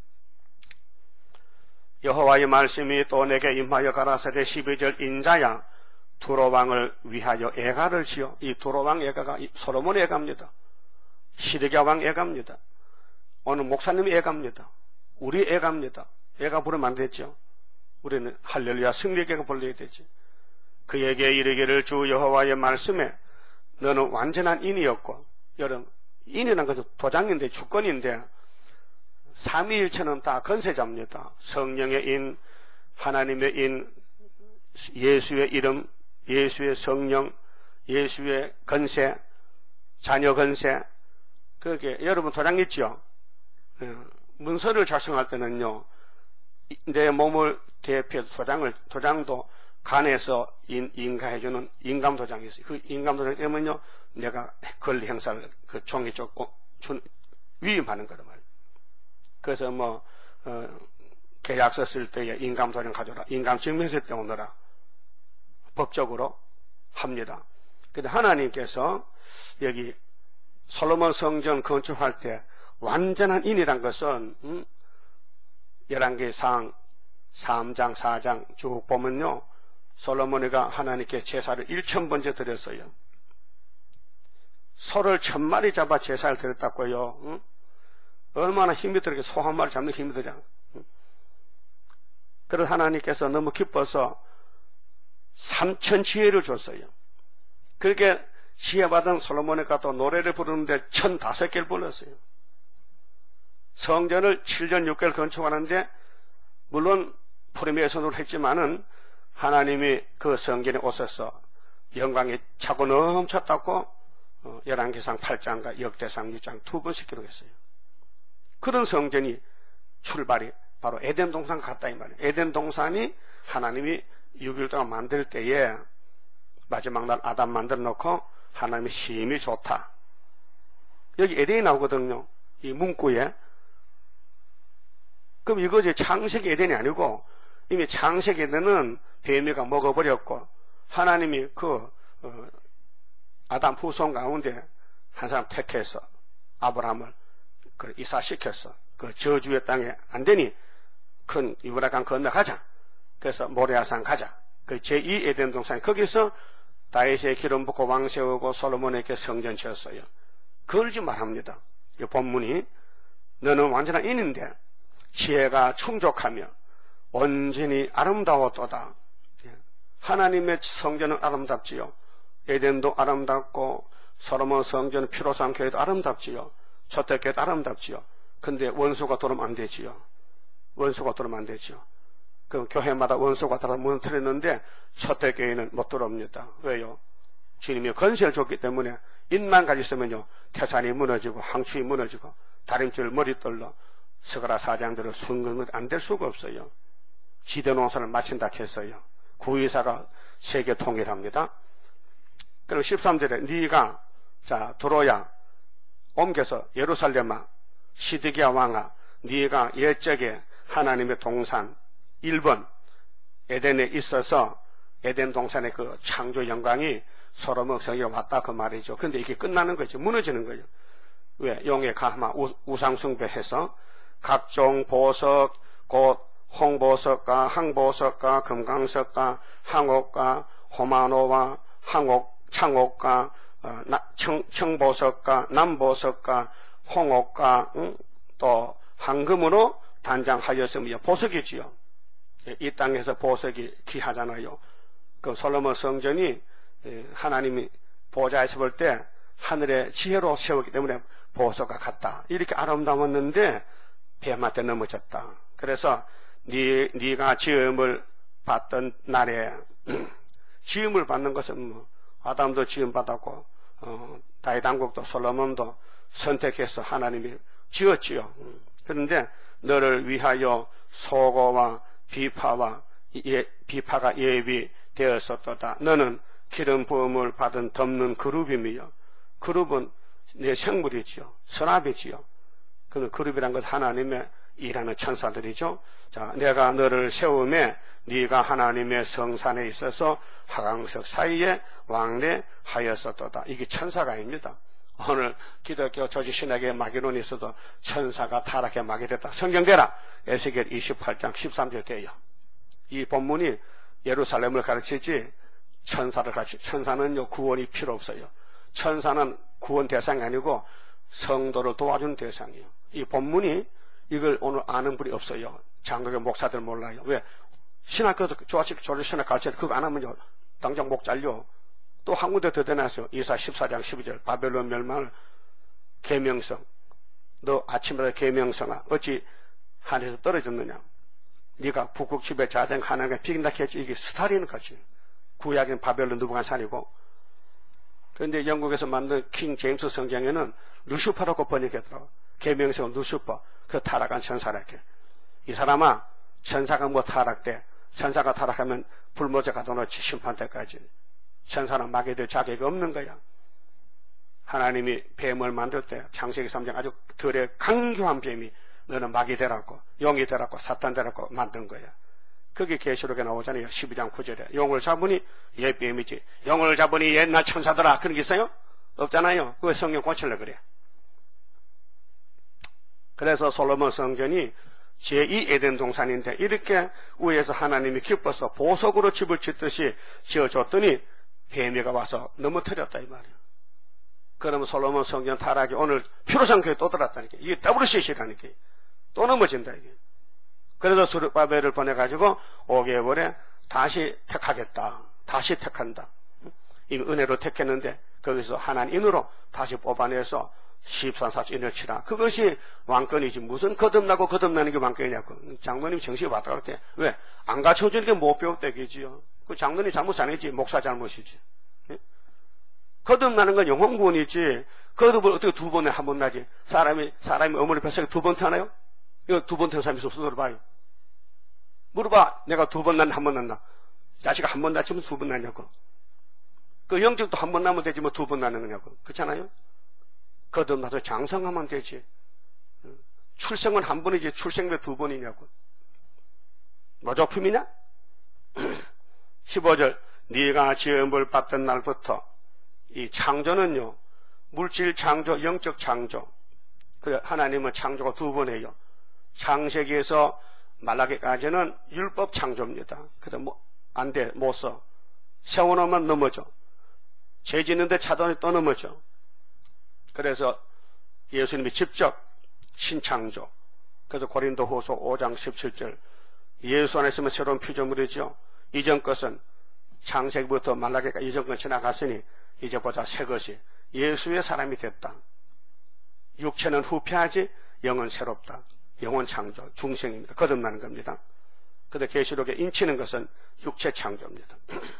여호와의 말씀이 또 내게 임하여 가라사대 십이 절 인자야 두로왕을 위하여 애가를 지어. 이 두로왕 애가가 솔로몬의 애가입니다. 시드기야 왕 애가입니다. 오늘 목사님이 애가입니다. 우리 애가입니다. 애가 부르면 안 됐죠. 우리는 할렐루야 승리에게 불러야 되지. 그에게 이르기를 주 여호와의 말씀에 너는 완전한 인이었고, 여러분 인이라는 것은 도장인데 주권인데 삼위일체는 다 건세자입니다. 성령의 인, 하나님의 인, 예수의 이름, 예수의 성령, 예수의 건세, 자녀 건세. 그게 여러분 도장 있죠? 문서를 작성할 때는요, 내 몸을 대표해서 도장을, 도장도 간에서 인, 인가해주는 인감 도장이 있어요. 그 인감 도장 때문에요, 내가 권리 행사를 그 종이 쫓고 위임하는 거란 말이에요. 그래서 뭐, 어, 계약서 쓸 때에 인감 도장 가져라. 인감 증명서 때 오너라. 법적으로 합니다. 근데 하나님께서 여기 솔로몬 성전 건축할 때 완전한 인이란 것은, 음, 열왕기상 삼 장, 사 장 쭉 보면요, 솔로몬이가 하나님께 제사를 일천 번째 드렸어요. 소를 천 마리 잡아 제사를 드렸다고요. 응? 얼마나 힘이 들게 소 한 마리 잡는 힘이 들잖아. 응? 그래서 하나님께서 너무 기뻐서 삼천 지혜를 줬어요. 그렇게 지혜받은 솔로몬이가 또 노래를 부르는데 천다섯 개를 불렀어요. 성전을 칠 년 육 개월 건축하는데 물론 푸르미의 손으로 했지만은 하나님이 그 성전에 오셔서 영광이 차고 넘쳤다고 어, 열왕기상 팔 장과 역대상 육 장 두 번씩 기록했어요. 그런 성전이 출발이 바로 에덴 동산 같다 이 말이에요. 에덴 동산이 하나님이 육 일 동안 만들 때에 마지막 날 아담 만들어 놓고 하나님이 힘이 좋다. 여기 에덴이 나오거든요. 이 문구에. 그럼 이거지 창세기 에덴이 아니고 이미 창세기 에덴은 뱀이가 먹어버렸고 하나님이 그 어, 아담 후손 가운데 한 사람 택해서 아브라함을 그 이사시켰어. 그 저주의 땅에 안 되니 큰 유브라강 건너가자. 그래서 모레아산 가자. 그 제이 에덴 동산 거기서 다윗의 기름 붓고 왕 세우고 솔로몬에게 성전 지었어요. 그걸 좀 말합니다. 이 본문이 너는 완전한 인인데 지혜가 충족하며 온전히 아름다웠도다. 하나님의 성전은 아름답지요. 에덴도 아름답고 솔로몬 성전 피로산 교회도 아름답지요. 저택교회도 아름답지요. 근데 원수가 들어오면 안 되지요. 원수가 들어오면 안 되지요. 그 교회마다 원수가 들어서 무너뜨렸는데 저택교회는 못 들어옵니다. 왜요? 주님이 건세를 줬기 때문에 인만 가졌으면요 태산이 무너지고 항추이 무너지고 다림줄 머리떨러 스가랴 사장대로 순금은 안 될 수가 없어요. 지대 농사를 마친다 했어요. 구의사가 세계 통일합니다. 그리고 십삼 절에 네가 자 들어야 옮겨서 예루살렘아 시드기야 왕아 네가 옛적에 하나님의 동산 일 번 에덴에 있어서 에덴 동산의 그 창조 영광이 솔로몬 성에 왔다 그 말이죠. 근데 이게 끝나는 거죠. 무너지는 거예요. 왜? 용의 가마 우상숭배해서 각종 보석 곧 홍보석과 항보석과 금강석과 항옥과 호마노와 항옥 창옥과 어, 청, 청보석과 남보석과 홍옥과 응? 또 황금으로 단장하였으며 보석이지요. 이 땅에서 보석이 귀하잖아요. 그 솔로몬 성전이 하나님이 보좌에서 볼 때 하늘의 지혜로 세웠기 때문에 보석과 같다. 이렇게 아름다웠는데 뱀한테 넘어졌다. 그래서 네, 네가 지음을 받던 날에 지음을 받는 것은 뭐 아담도 지음 받았고 어, 다윗 왕국도 솔로몬도 선택해서 하나님이 지었지요. 그런데 너를 위하여 소고와 비파와 예, 비파가 예비되었었도다. 너는 기름 부음을 받은 덮는 그룹이며 그룹은 내 생물이지요. 선압이지요. 그 그룹이란 것 하나님의 일하는 천사들이죠. 자, 내가 너를 세우매 네가 하나님의 성산에 있어서 하강석 사이에 왕래하였었도다. 이게 천사가 아닙니다. 오늘 기독교 조지신학의 마귀론이 있어도 천사가 타락해 마귀됐다. 성경대라 에스겔 이십팔 장 십삼 절 돼요. 이 본문이 예루살렘을 가르치지 천사를 가르치 천사는요 구원이 필요 없어요. 천사는 구원 대상이 아니고 성도를 도와주는 대상이에요. 이 본문이 이걸 오늘 아는 분이 없어요. 장로교 목사들 몰라요. 왜? 신학교에서 조아식 조지신학 가르칠 때 그거 안 하면요 당장 목 잘려. 또 한 군데 더 대놨어요. 이사 십사 장 십이 절 바벨론 멸망을 계명성 너 아침마다 계명성아 어찌 하늘에서 떨어졌느냐. 네가 북극 집에 자정 하나님과 비긴다 했지. 이게 스타리는 같이 구약인 바벨론 느부갓네살이고 그런데 영국에서 만든 킹 제임스 성경에는 루시퍼라고 번역했더라고. 계명성은 루시퍼 그 타락한 천사랄게. 이 사람아 천사가 뭐 타락돼. 천사가 타락하면 불모자 가둬놓지 심판 때까지. 천사는 마귀될 자격이 없는 거야. 하나님이 뱀을 만들 때 창세기 삼 장 아주 덜에 강교한 뱀이 너는 마귀 되라고 용이 되라고 사탄 되라고 만든 거야. 그게 계시록에 나오잖아요. 십이 장 구 절에 용을 잡으니 옛 뱀이지. 용을 잡으니 옛날 천사더라. 그런 게 있어요? 없잖아요. 왜 성경 고치려 그래? 그래서 솔로몬 성전이 제이 에덴 동산인데 이렇게 위에서 하나님이 기뻐서 보석으로 집을 짓듯이 지어줬더니 뱀이가 와서 넘어뜨렸다 이 말이에요. 그러면 솔로몬 성전 타락이 오늘 피로산 교회 또 들었다니까. 이게 더블 셋이라니까. 또 넘어진다 이게. 그래서 스룹바벨을 보내가지고 오 개월에 다시 택하겠다. 다시 택한다. 이미 은혜로 택했는데 거기서 하나님인으로 다시 뽑아내서 십삼사인을 치라. 그것이 왕권이지. 무슨 거듭나고 거듭나는 게 왕권이냐고. 장로님 정신이 왔다 갔다 해. 왜? 안 갖춰주는 게 못 배웠다 얘기지요. 그 장로님 잘못 아니지. 목사 잘못이지. 예? 거듭나는 건 영혼 구원이지. 거듭을 어떻게 두 번에 한 번 나지? 사람이, 사람이 어머니 뱃속에 두 번 태어나요? 이거 두 번 태어난 사람이 있어. 물어봐요. 물어봐. 내가 두 번 났나, 한 번 났나? 자식이 한 번 낳지면 두 번 났냐고. 그 영적도 한 번 나면 되지 뭐 두 번 나는 거냐고. 그렇잖아요? 거듭나서 장성하면 되지. 출생은 한 번이지 출생을 두 번이냐고. 모조품이냐? 십오 절 네가 지음을 받던 날부터 이 창조는요 물질 창조, 영적 창조. 그래 하나님은 창조가 두 번 해요. 창세기에서 말라기까지는 율법 창조입니다. 그래 뭐 안 돼, 못 써. 세워놓으면 넘어져. 죄 짓는데 차단이 또 넘어져. 그래서 예수님이 직접 신창조. 그래서 고린도후서 오 장 십칠 절 예수 안에 있으면 새로운 피조물이죠. 이전 것은 창세기부터 말라기까지 이전 건 지나갔으니 이제 보자 새 것이 예수의 사람이 됐다. 육체는 후패하지 영은 새롭다. 영원 창조, 중생입니다. 거듭나는 겁니다. 그런데 계시록에 인치는 것은 육체 창조입니다.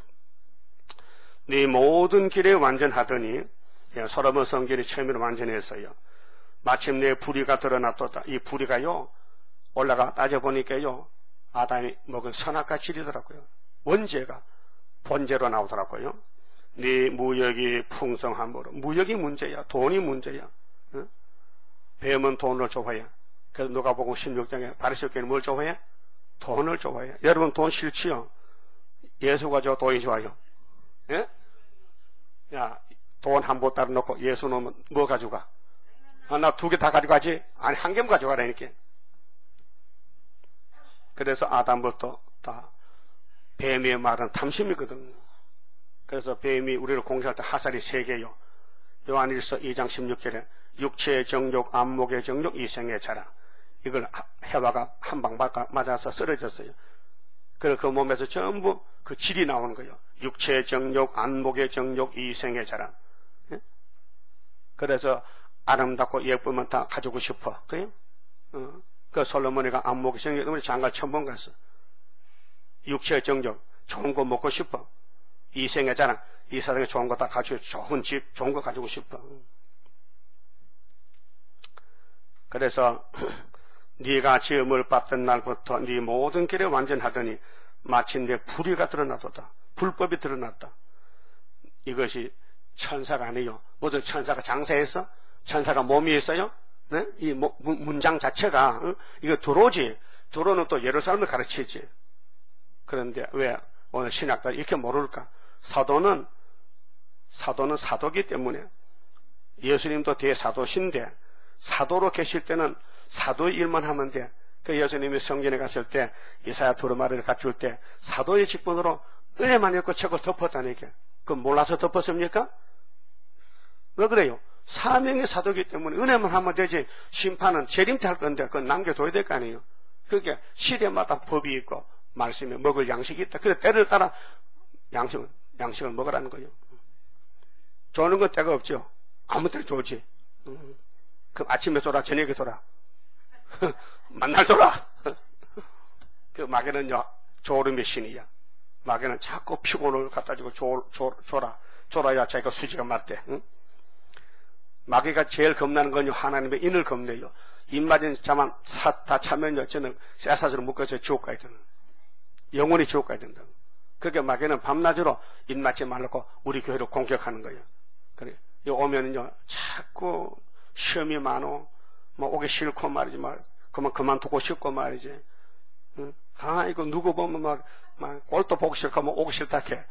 네 모든 길에 완전하더니 솔로몬 성전이 처음으로 완전했어요. 마침내 불의가 드러났도다. 이 불의가요 올라가 따져보니까요 아담이 먹은 선악과 질이더라고요. 원죄가 본죄로 나오더라고요. 네 무역이 풍성함으로. 무역이 문제야. 돈이 문제야. 응? 뱀은 돈을 좋아해. 그래서 누가복음 십육 장에 바리새인은 뭘 좋아해? 돈을 좋아해. 여러분 돈 싫지요? 예수가 저 돈이 좋아요. 예? 야, 돈 한 보 따로 놓고 예수 놓으면 뭐 가져가? 아, 나 두 개 다 가져가지? 아니, 한 개만 가져가라니까. 그래서 아담부터 다 뱀의 말은 탐심이거든요. 그래서 뱀이 우리를 공격할 때 하살이 세 개요. 요한일서 이 장 십육 절에 육체의 정욕, 안목의 정욕, 이생의 자랑. 이걸 해와가 한 방 맞아서 쓰러졌어요. 그래서 그 몸에서 전부 그 질이 나오는 거예요. 육체의 정욕, 안목의 정욕, 이생의 자랑. 예? 그래서 아름답고 예쁘면 다 가지고 싶어. 그래요? 어. 그 솔로몬이가 안목의 정욕 때문에 장가를 천 번 갔어. 육체의 정욕, 좋은 거 먹고 싶어. 이생의 자랑, 이 세상에 좋은 거 다 가지고 좋은 집, 좋은 거 가지고 싶어. 그래서 네가 지음을 받던 날부터 네 모든 길에 완전하더니 마침내 불의가 드러나도다. 불법이 드러났다. 이것이 천사가 아니요. 무슨 천사가 장사했어? 천사가 몸이 있어요? 네? 이 모, 문장 자체가 어? 이거 들어오지. 들어오는 또 예루살렘을 가르치지. 그런데 왜 오늘 신학가 이렇게 모를까? 사도는 사도는 사도기 때문에 예수님도 대사도신데 사도로 계실 때는 사도의 일만 하면 돼. 그 예수님이 성전에 갔을 때 이사야 두루마리를 갖출 때 사도의 직분으로 은혜만 읽고 책을 덮었다니까. 그건 몰라서 덮었습니까? 왜 그래요? 사명의 사도기 때문에 은혜만 하면 되지. 심판은 재림 때 할 건데 그건 남겨둬야 될 거 아니에요. 그게 시대마다 법이 있고 말씀에 먹을 양식이 있다. 그래 때를 따라 양식을, 양식을 먹으라는 거예요. 조는 건 때가 없죠. 아무 때나 좋지. 음. 그럼 아침에 줘라, 저녁에 줘라. 만날 줘라. 그 마귀는요, 졸음의 신이야. 마귀는 자꾸 피곤을 갖다 주고 조, 조, 줘라. 줘라야 자기가 수지가 맞대. 응? 마귀가 제일 겁나는 건요, 하나님의 인을 겁내요. 입맞은 자만 다 차면요, 저는 쇠사슬로 묶어서 지옥 가야 되는. 영원히 지옥 가야 된다. 그렇게 마귀는 밤낮으로 입 맞지 말라고 우리 교회를 공격하는 거예요. 그래. 이 오면은요, 자꾸 시험이 많어. 뭐 오기 싫고 말이지. 막 그만 그만두고 싶고 말이지. 응? 아 이거 누구 보면 막, 막 꼴도 보기 싫고 뭐 오기 싫다 해.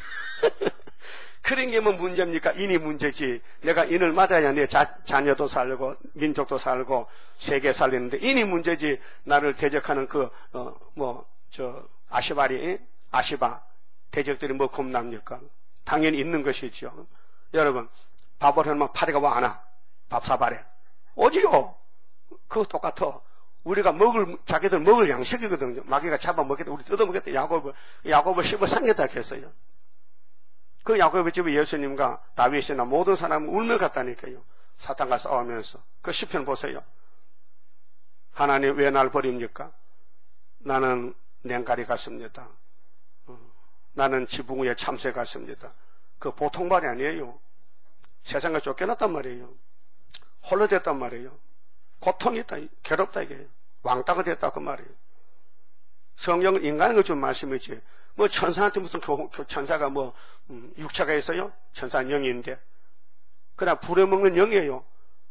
그런 게 뭐 문제입니까? 인이 문제지. 내가 인을 맞아야 내 자, 자녀도 살고 민족도 살고 세계 살리는데 인이 문제지. 나를 대적하는 그 어, 뭐 저 아시바리 아시바 대적들이 뭐 겁납니까? 당연히 있는 것이죠. 여러분 밥을 해놓으면 파리가 와 안 와? 밥 사발에 오지요. 그거 똑같아. 우리가 먹을 자기들 먹을 양식이거든요. 마귀가 잡아먹겠다, 우리 뜯어먹겠다. 야곱을 야곱을 씹어 삼겠다 했어요. 그 야곱의 집에 예수님과 다윗이나 모든 사람은 울며 갔다니까요. 사탄과 싸우면서. 그 시편 보세요. 하나님 왜 날 버립니까? 나는 냉가리 같습니다. 나는 지붕 위에 참새 같습니다. 그 보통 말이 아니에요. 세상에 쫓겨났단 말이에요. 홀로 됐단 말이에요. 고통이 있다, 괴롭다 이게. 왕따가 됐다 그 말이에요. 성경은 인간의 거 준 말씀이지. 뭐 천사한테 무슨 교, 교, 천사가 뭐 음, 육체가 있어요? 천사는 영인데. 그러나 부려먹는 영이에요.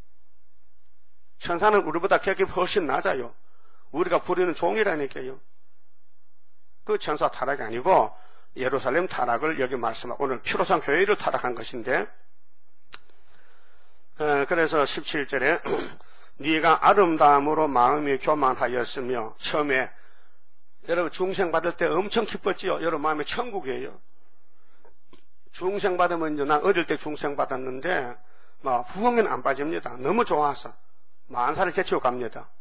천사는 우리보다 격이 훨씬 낮아요. 우리가 부리는 종이라니까요. 그 천사 타락이 아니고 예루살렘 타락을 여기 말씀하고 오늘 피로상 교회를 타락한 것인데, 어, 그래서 십칠 절에 네가 아름다움으로 마음이 교만하였으며, 처음에 여러분 중생 받을 때 엄청 기뻤지요. 여러분 마음에 천국이에요. 중생 받으면 난 어릴 때 중생 받았는데 막 후원은 안 빠집니다. 너무 좋아서 만사를 제치고 갑니다.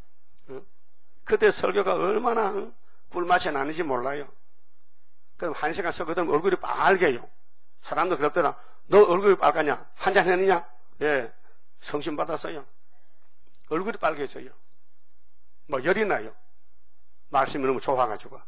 그때 설교가 얼마나 꿀맛이 나는지 몰라요. 그럼 한 시간 설교하면 얼굴이 빨개요. 사람도 그럽더라. 너 얼굴이 빨갛냐? 한잔 했느냐? 예, 성신 받았어요. 얼굴이 빨개져요. 뭐 열이 나요. 말씀이 너무 좋아가지고.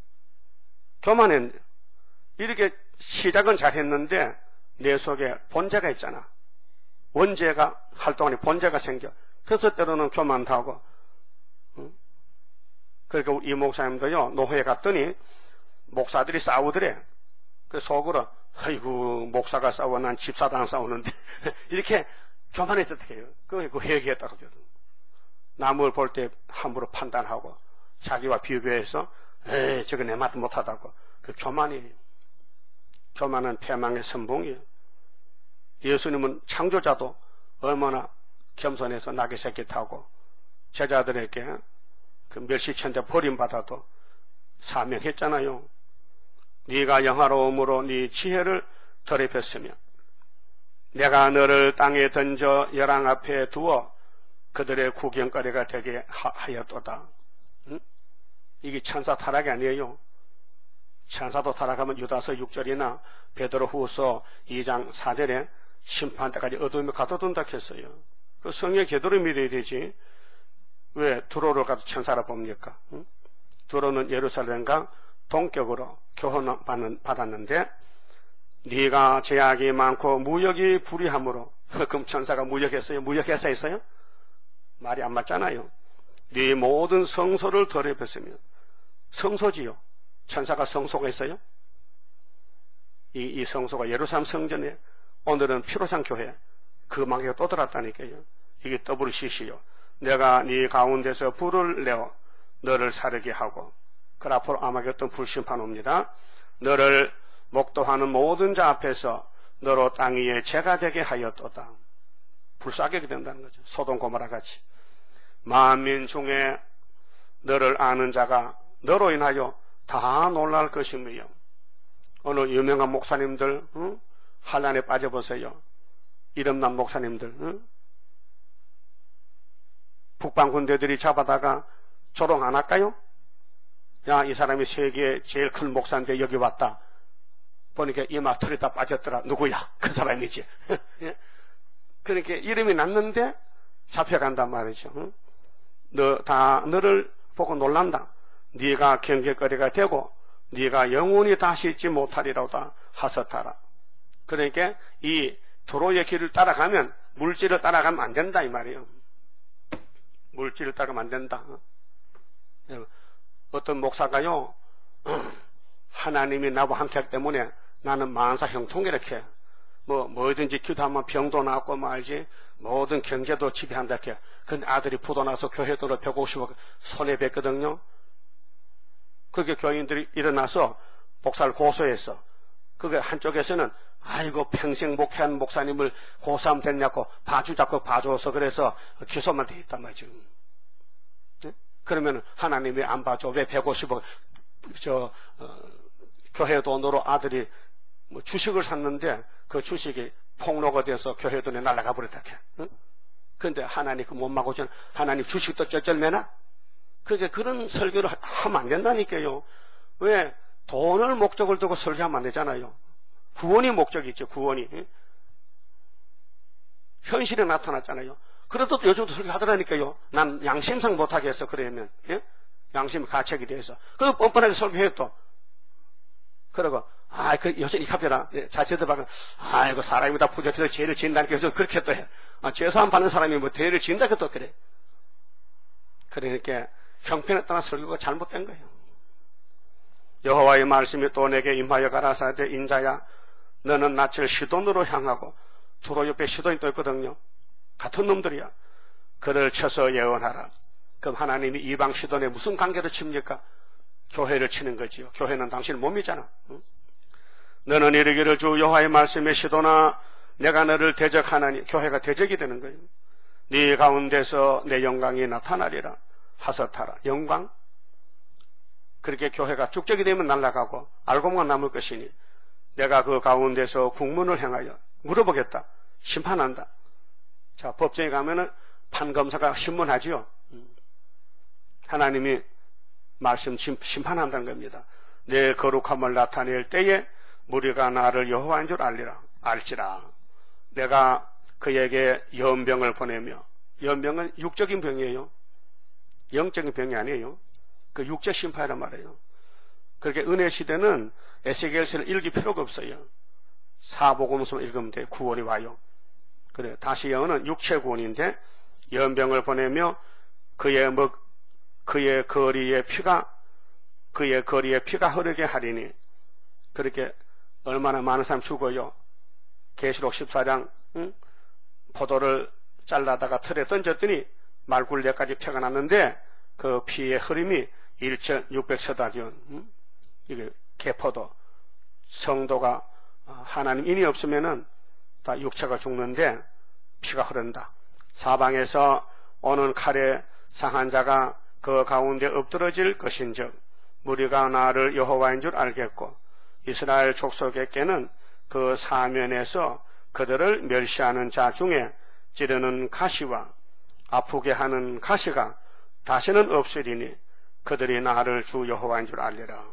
교만했는데 이렇게 시작은 잘했는데 내 속에 본제가 있잖아. 원죄가 활동하니 본제가 생겨. 그래서 때로는 교만도 하고. 응? 그러니까 이 목사님도요, 노회에 갔더니 목사들이 싸우더래. 그 속으로 아이고 목사가 싸워 난 집사당 싸우는데 이렇게 교만했었대요. 해요. 그, 그 회개했다고 그러죠. 남을 볼 때 함부로 판단하고 자기와 비교해서 에이 저거 내 맛도 못하다고. 그 교만이에요. 교만은 패망의 선봉이에요. 예수님은 창조자도 얼마나 겸손해서 나귀 새끼 타고 제자들에게 그 멸시천대 버림받아도 사명했잖아요. 네가 영화로움으로 네 지혜를 더럽혔으며 내가 너를 땅에 던져 열왕 앞에 두어 그들의 구경거리가 되게 하였도다. 응? 이게 천사 타락이 아니에요. 천사도 타락하면 유다서 육 절이나 베드로후서 이 장 사 절에 심판 때까지 어둠에 가둬둔다 했어요. 그 성령의 궤도를 믿어야 되지. 왜 두로를 가도 천사라 봅니까? 응? 두로는 예루살렘과 동격으로 교훈을 받았는데 네가 제약이 많고 무역이 불의함으로 그럼 천사가 무역했어요? 무역회사 있어요? 말이 안 맞잖아요. 네 모든 성소를 더럽혔으면 성소지요. 천사가 성소가 있어요? 이, 이 성소가 예루살렘 성전에 오늘은 피로상 교회 그 망개가 또 들었다니까요. 이게 더블유씨씨요. 내가 네 가운데서 불을 내어 너를 사르게 하고 그 앞으로 아마겟돈 불심판 옵니다. 너를 목도하는 모든 자 앞에서 너로 땅 위에 죄가 되게 하였도다. 불사하게 된다는 거죠. 소돔 고모라 같이. 만민 중에 너를 아는 자가 너로 인하여 다 놀랄 것이며 어느 유명한 목사님들 응? 환란에 빠져보세요. 이름난 목사님들 응? 북방 군대들이 잡아다가 조롱 안 할까요? 야, 이 사람이 세계에 제일 큰 목사인데 여기 왔다. 보니까 이마 털이 다 빠졌더라. 누구야? 그 사람이지. 그러니까 이름이 났는데 잡혀간단 말이죠. 응? 너 다 너를 보고 놀란다. 네가 경계거리가 되고 네가 영원히 다시 있지 못하리라다 하셨다라. 그러니까 이 도로의 길을 따라가면 물질을 따라가면 안 된다 이 말이에요. 물질을 따라가면 안 된다. 어떤 목사가요, 하나님이 나와 함께하기 때문에 나는 만사 형통 이렇게 뭐 뭐든지 기도하면 병도 낫고 말지 모든 경제도 지배한다 이렇게. 근데 아들이 부도 나서 교회 돈을 백오십억 손해 뵀거든요. 그렇게 교인들이 일어나서 목사를 고소했어. 그게 한쪽에서는 아이고 평생 목회한 목사님을 고소하면 됐냐고 봐주자고 봐줘서 그래서 기소만 돼 있단 말이야 지금. 네? 그러면 하나님이 안 봐줘. 왜 백오십억 저 어, 교회 돈으로 아들이 뭐 주식을 샀는데 그 주식이 폭로가 돼서 교회 돈에 날아가 버렸다. 응? 근데 하나님 그 못 막고전 하나님 주식도 쩔쩔매나? 그게 그런 설교를 하면 안 된다니까요. 왜 돈을 목적을 두고 설교하면 안 되잖아요. 구원이 목적이죠. 구원이. 현실에 나타났잖아요. 그래도 요즘도 설교하더라니까요. 난 양심상 못하겠어. 그러면 예? 양심 가책이 돼서. 그래서 뻔뻔하게 설교해 또. 그러고 아, 그 여전히 카페라 자체들 봐가 아이고 사람이 다 부족해서 죄를 지은다니까 해서 그렇게 또 해. 아, 죄사함 받는 사람이 뭐 죄를 지은다고 또 그래. 그러니까 형편에 따라 설교가 잘못된 거예요. 여호와의 말씀이 또 내게 임하여 가라사대 인자야 너는 낯을 시돈으로 향하고 두로 옆에 시돈이 또 있거든요. 같은 놈들이야. 그를 쳐서 예언하라. 그럼 하나님이 이방 시돈에 무슨 관계로 칩니까? 교회를 치는 거지요. 교회는 당신 몸이잖아. 응? 너는 이르기를 주 여호와의 말씀에 시도나 내가 너를 대적하나니 교회가 대적이 되는 거예요. 네 가운데서 내 영광이 나타나리라. 하섯하라. 영광? 그렇게 교회가 축적이 되면 날아가고 알고만 남을 것이니 내가 그 가운데서 국문을 행하여 물어보겠다. 심판한다. 자, 법정에 가면은 판검사가 신문하지요. 하나님이 말씀 심판한다는 겁니다. 내 거룩함을 나타낼 때에 무리가 나를 여호와인 줄 알리라. 알지라. 내가 그에게 연병을 보내며, 연병은 육적인 병이에요. 영적인 병이 아니에요. 그 육적 심판이란 말이에요. 그렇게 은혜 시대는 에스겔서를 읽을 필요가 없어요. 사복음서만 읽으면 돼. 구원이 와요. 그래, 다시 영어는 육체 구원인데 연병을 보내며 그의 뭐 그의 거리에 피가 그의 거리에 피가 흐르게 하리니. 그렇게 얼마나 많은 사람 죽어요. 계시록 십사 장 응? 포도를 잘라다가 틀에 던졌더니 말굴레까지 피가 났는데 그 피의 흐름이 천육백 서다디온 응? 이게 개포도 성도가 하나님 인이 없으면은 다 육체가 죽는데 피가 흐른다. 사방에서 오는 칼에 상한 자가 그 가운데 엎드러질 것인즉 무리가 나를 여호와인 줄 알겠고 이스라엘 족속에게는 그 사면에서 그들을 멸시하는 자 중에 찌르는 가시와 아프게 하는 가시가 다시는 없으리니 그들이 나를 주 여호와인 줄 알리라.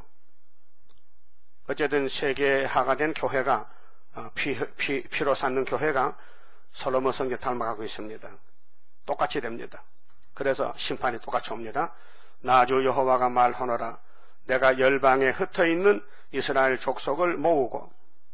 어쨌든 세계화가 된 교회가 피, 피, 피로 쌓는 교회가 솔로몬 성전 닮아가고 있습니다. 똑같이 됩니다. 그래서 심판이 똑같이 옵니다. 나 주 여호와가 말하노라. 내가 열방에 흩어있는 이스라엘 족속을 모으고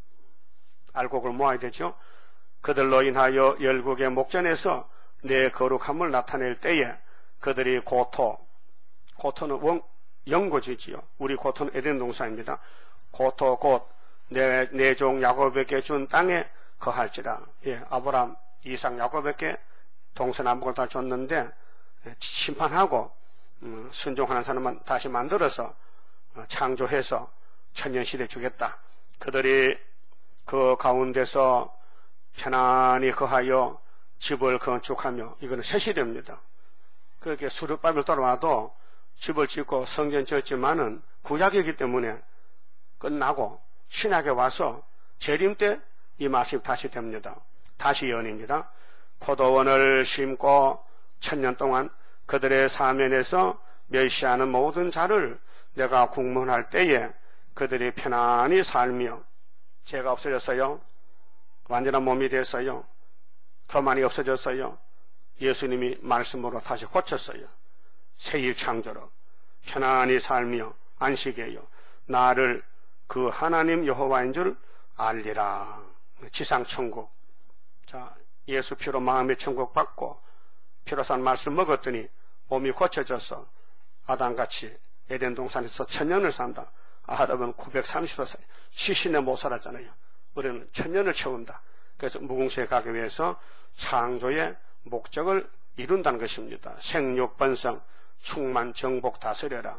알곡을 모아야 되죠. 그들로 인하여 열국의 목전에서 내 거룩함을 나타낼 때에 그들이 고토, 고토는 원, 영고지지요. 우리 고토는 에덴 동산입니다. 고토 곧 내, 내 종 야곱에게 준 땅에 거할지라. 예, 아브람, 이삭, 야곱에게 동서남북을 다 줬는데 심판하고 음, 순종하는 사람만 다시 만들어서 어, 창조해서 천년시대 주겠다. 그들이 그 가운데서 편안히 거하여 집을 건축하며 이거는 새 시대입니다. 그렇게 수르바벨 돌아와도 집을 짓고 성전 지었지만은 구약이기 때문에 끝나고 신약에 와서 재림 때 이 말씀이 다시 됩니다. 다시 예언입니다. 포도원을 심고 천년 동안 그들의 사면에서 멸시하는 모든 자를 내가 국문할 때에 그들이 편안히 살며 죄가 없어졌어요. 완전한 몸이 됐어요. 교만이 없어졌어요. 예수님이 말씀으로 다시 고쳤어요. 새일 창조로 편안히 살며 안식이에요. 나를 그 하나님 여호와인 줄 알리라. 지상천국. 자, 예수 피로 마음의 천국 받고 피로 산 말씀 먹었더니 몸이 고쳐져서 아담같이 에덴 동산에서 천년을 산다. 아담은 구백삼십 살, 칠십 년 못 살았잖아요. 우리는 천년을 채운다. 그래서 무궁수에 가기 위해서 창조의 목적을 이룬다는 것입니다. 생육 번성, 충만 정복 다스려라.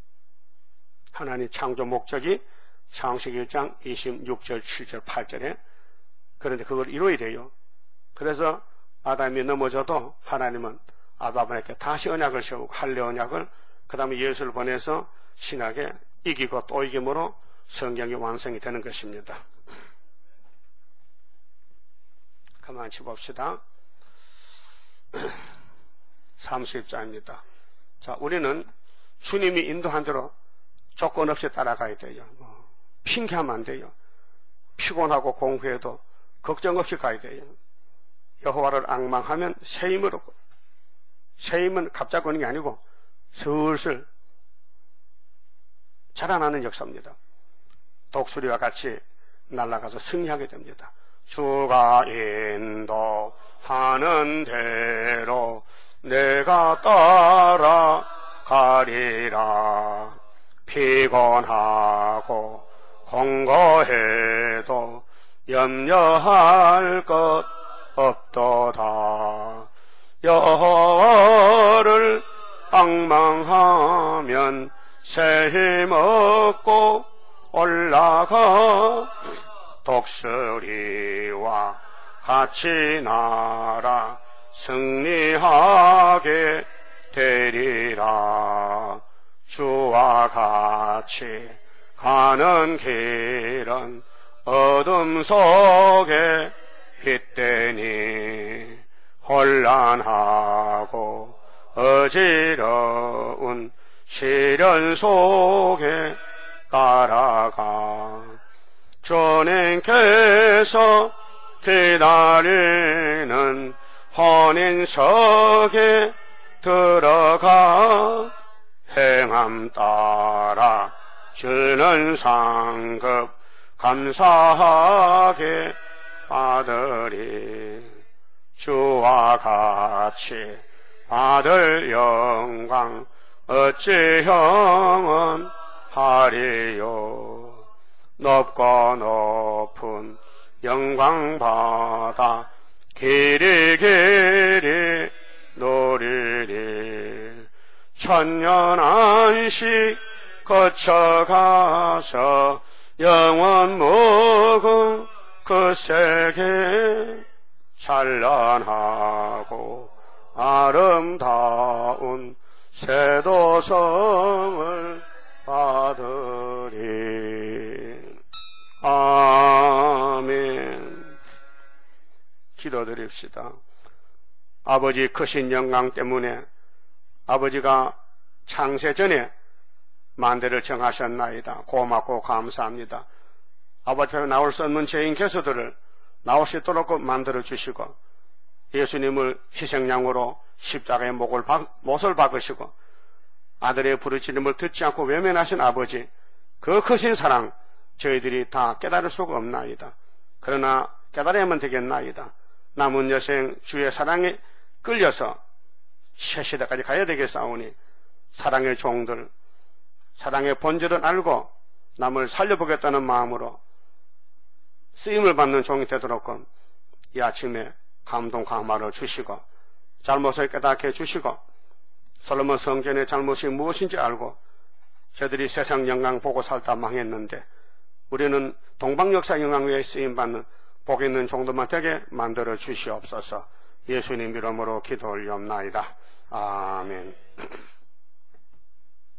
하나님 창조 목적이 창세기 일 장 이십육 절, 칠 절, 팔 절에 그런데 그걸 이루어야 돼요. 그래서 아담이 넘어져도 하나님은 아담에게 다시 언약을 세우고 할례 언약을 그 다음에 예수를 보내서 신약에 이기고 또 이김으로 성경이 완성이 되는 것입니다. 가만히 봅시다. 삼십 장입니다. 자, 우리는 주님이 인도한 대로 조건 없이 따라가야 돼요. 뭐, 핑계하면 안 돼요. 피곤하고 공부해도 걱정 없이 가야 돼요. 여호와를 앙망하면 새 힘을 얻고, 새 힘은 갑자기 오는 게 아니고 슬슬 자라나는 역사입니다. 독수리와 같이 날아가서 승리하게 됩니다. 주가 인도하는 대로 내가 따라가리라. 피곤하고 공고해도 염려할 것 없도다. 여호와를 앙망하면 새 힘 얻고 올라가 독수리와 같이 날아 승리하게 되리라. 주와 같이 가는 길은 어둠 속에 빛되니 혼란하고 어지러운 시련 속에 따라가 주님께서 기다리는 혼인석에 들어가 행함 따라 주는 상급 감사하게 받으리. 주와 같이 받을 영광 어찌 형은 하리요. 높고 높은 영광 받아 길이 길이 누리리. 천년 안식 거쳐가서 영원 무궁 그 세계 찬란하고 아름다운 세도성을 받으리. 아멘. 기도드립시다. 아버지 크신 영광 때문에 아버지가 창세 전에 만대를 정하셨나이다. 고맙고 감사합니다. 아버지 앞에 나올 수 없는 죄인 개수들을 나올 수 있도록 만들어 주시고 예수님을 희생양으로 십자가의 목을 박, 못을 박으시고 아들의 부르짖음을 듣지 않고 외면하신 아버지, 그 크신 사랑 저희들이 다 깨달을 수가 없나이다. 그러나 깨달으면 되겠나이다. 남은 여생 주의 사랑에 끌려서 새시대까지 가야 되겠사오니 사랑의 종들, 사랑의 본질을 알고 남을 살려보겠다는 마음으로 쓰임을 받는 종이 되도록 이 아침에 감동 강마를 주시고 잘못을 깨닫게 해주시고 솔로몬 성전의 잘못이 무엇인지 알고 저들이 세상 영광 보고 살다 망했는데 우리는 동방 역사 영광 외에 쓰임받는 복 있는 종들만 되게 만들어 주시옵소서. 예수님 이름으로 기도 올리옵나이다. 아멘.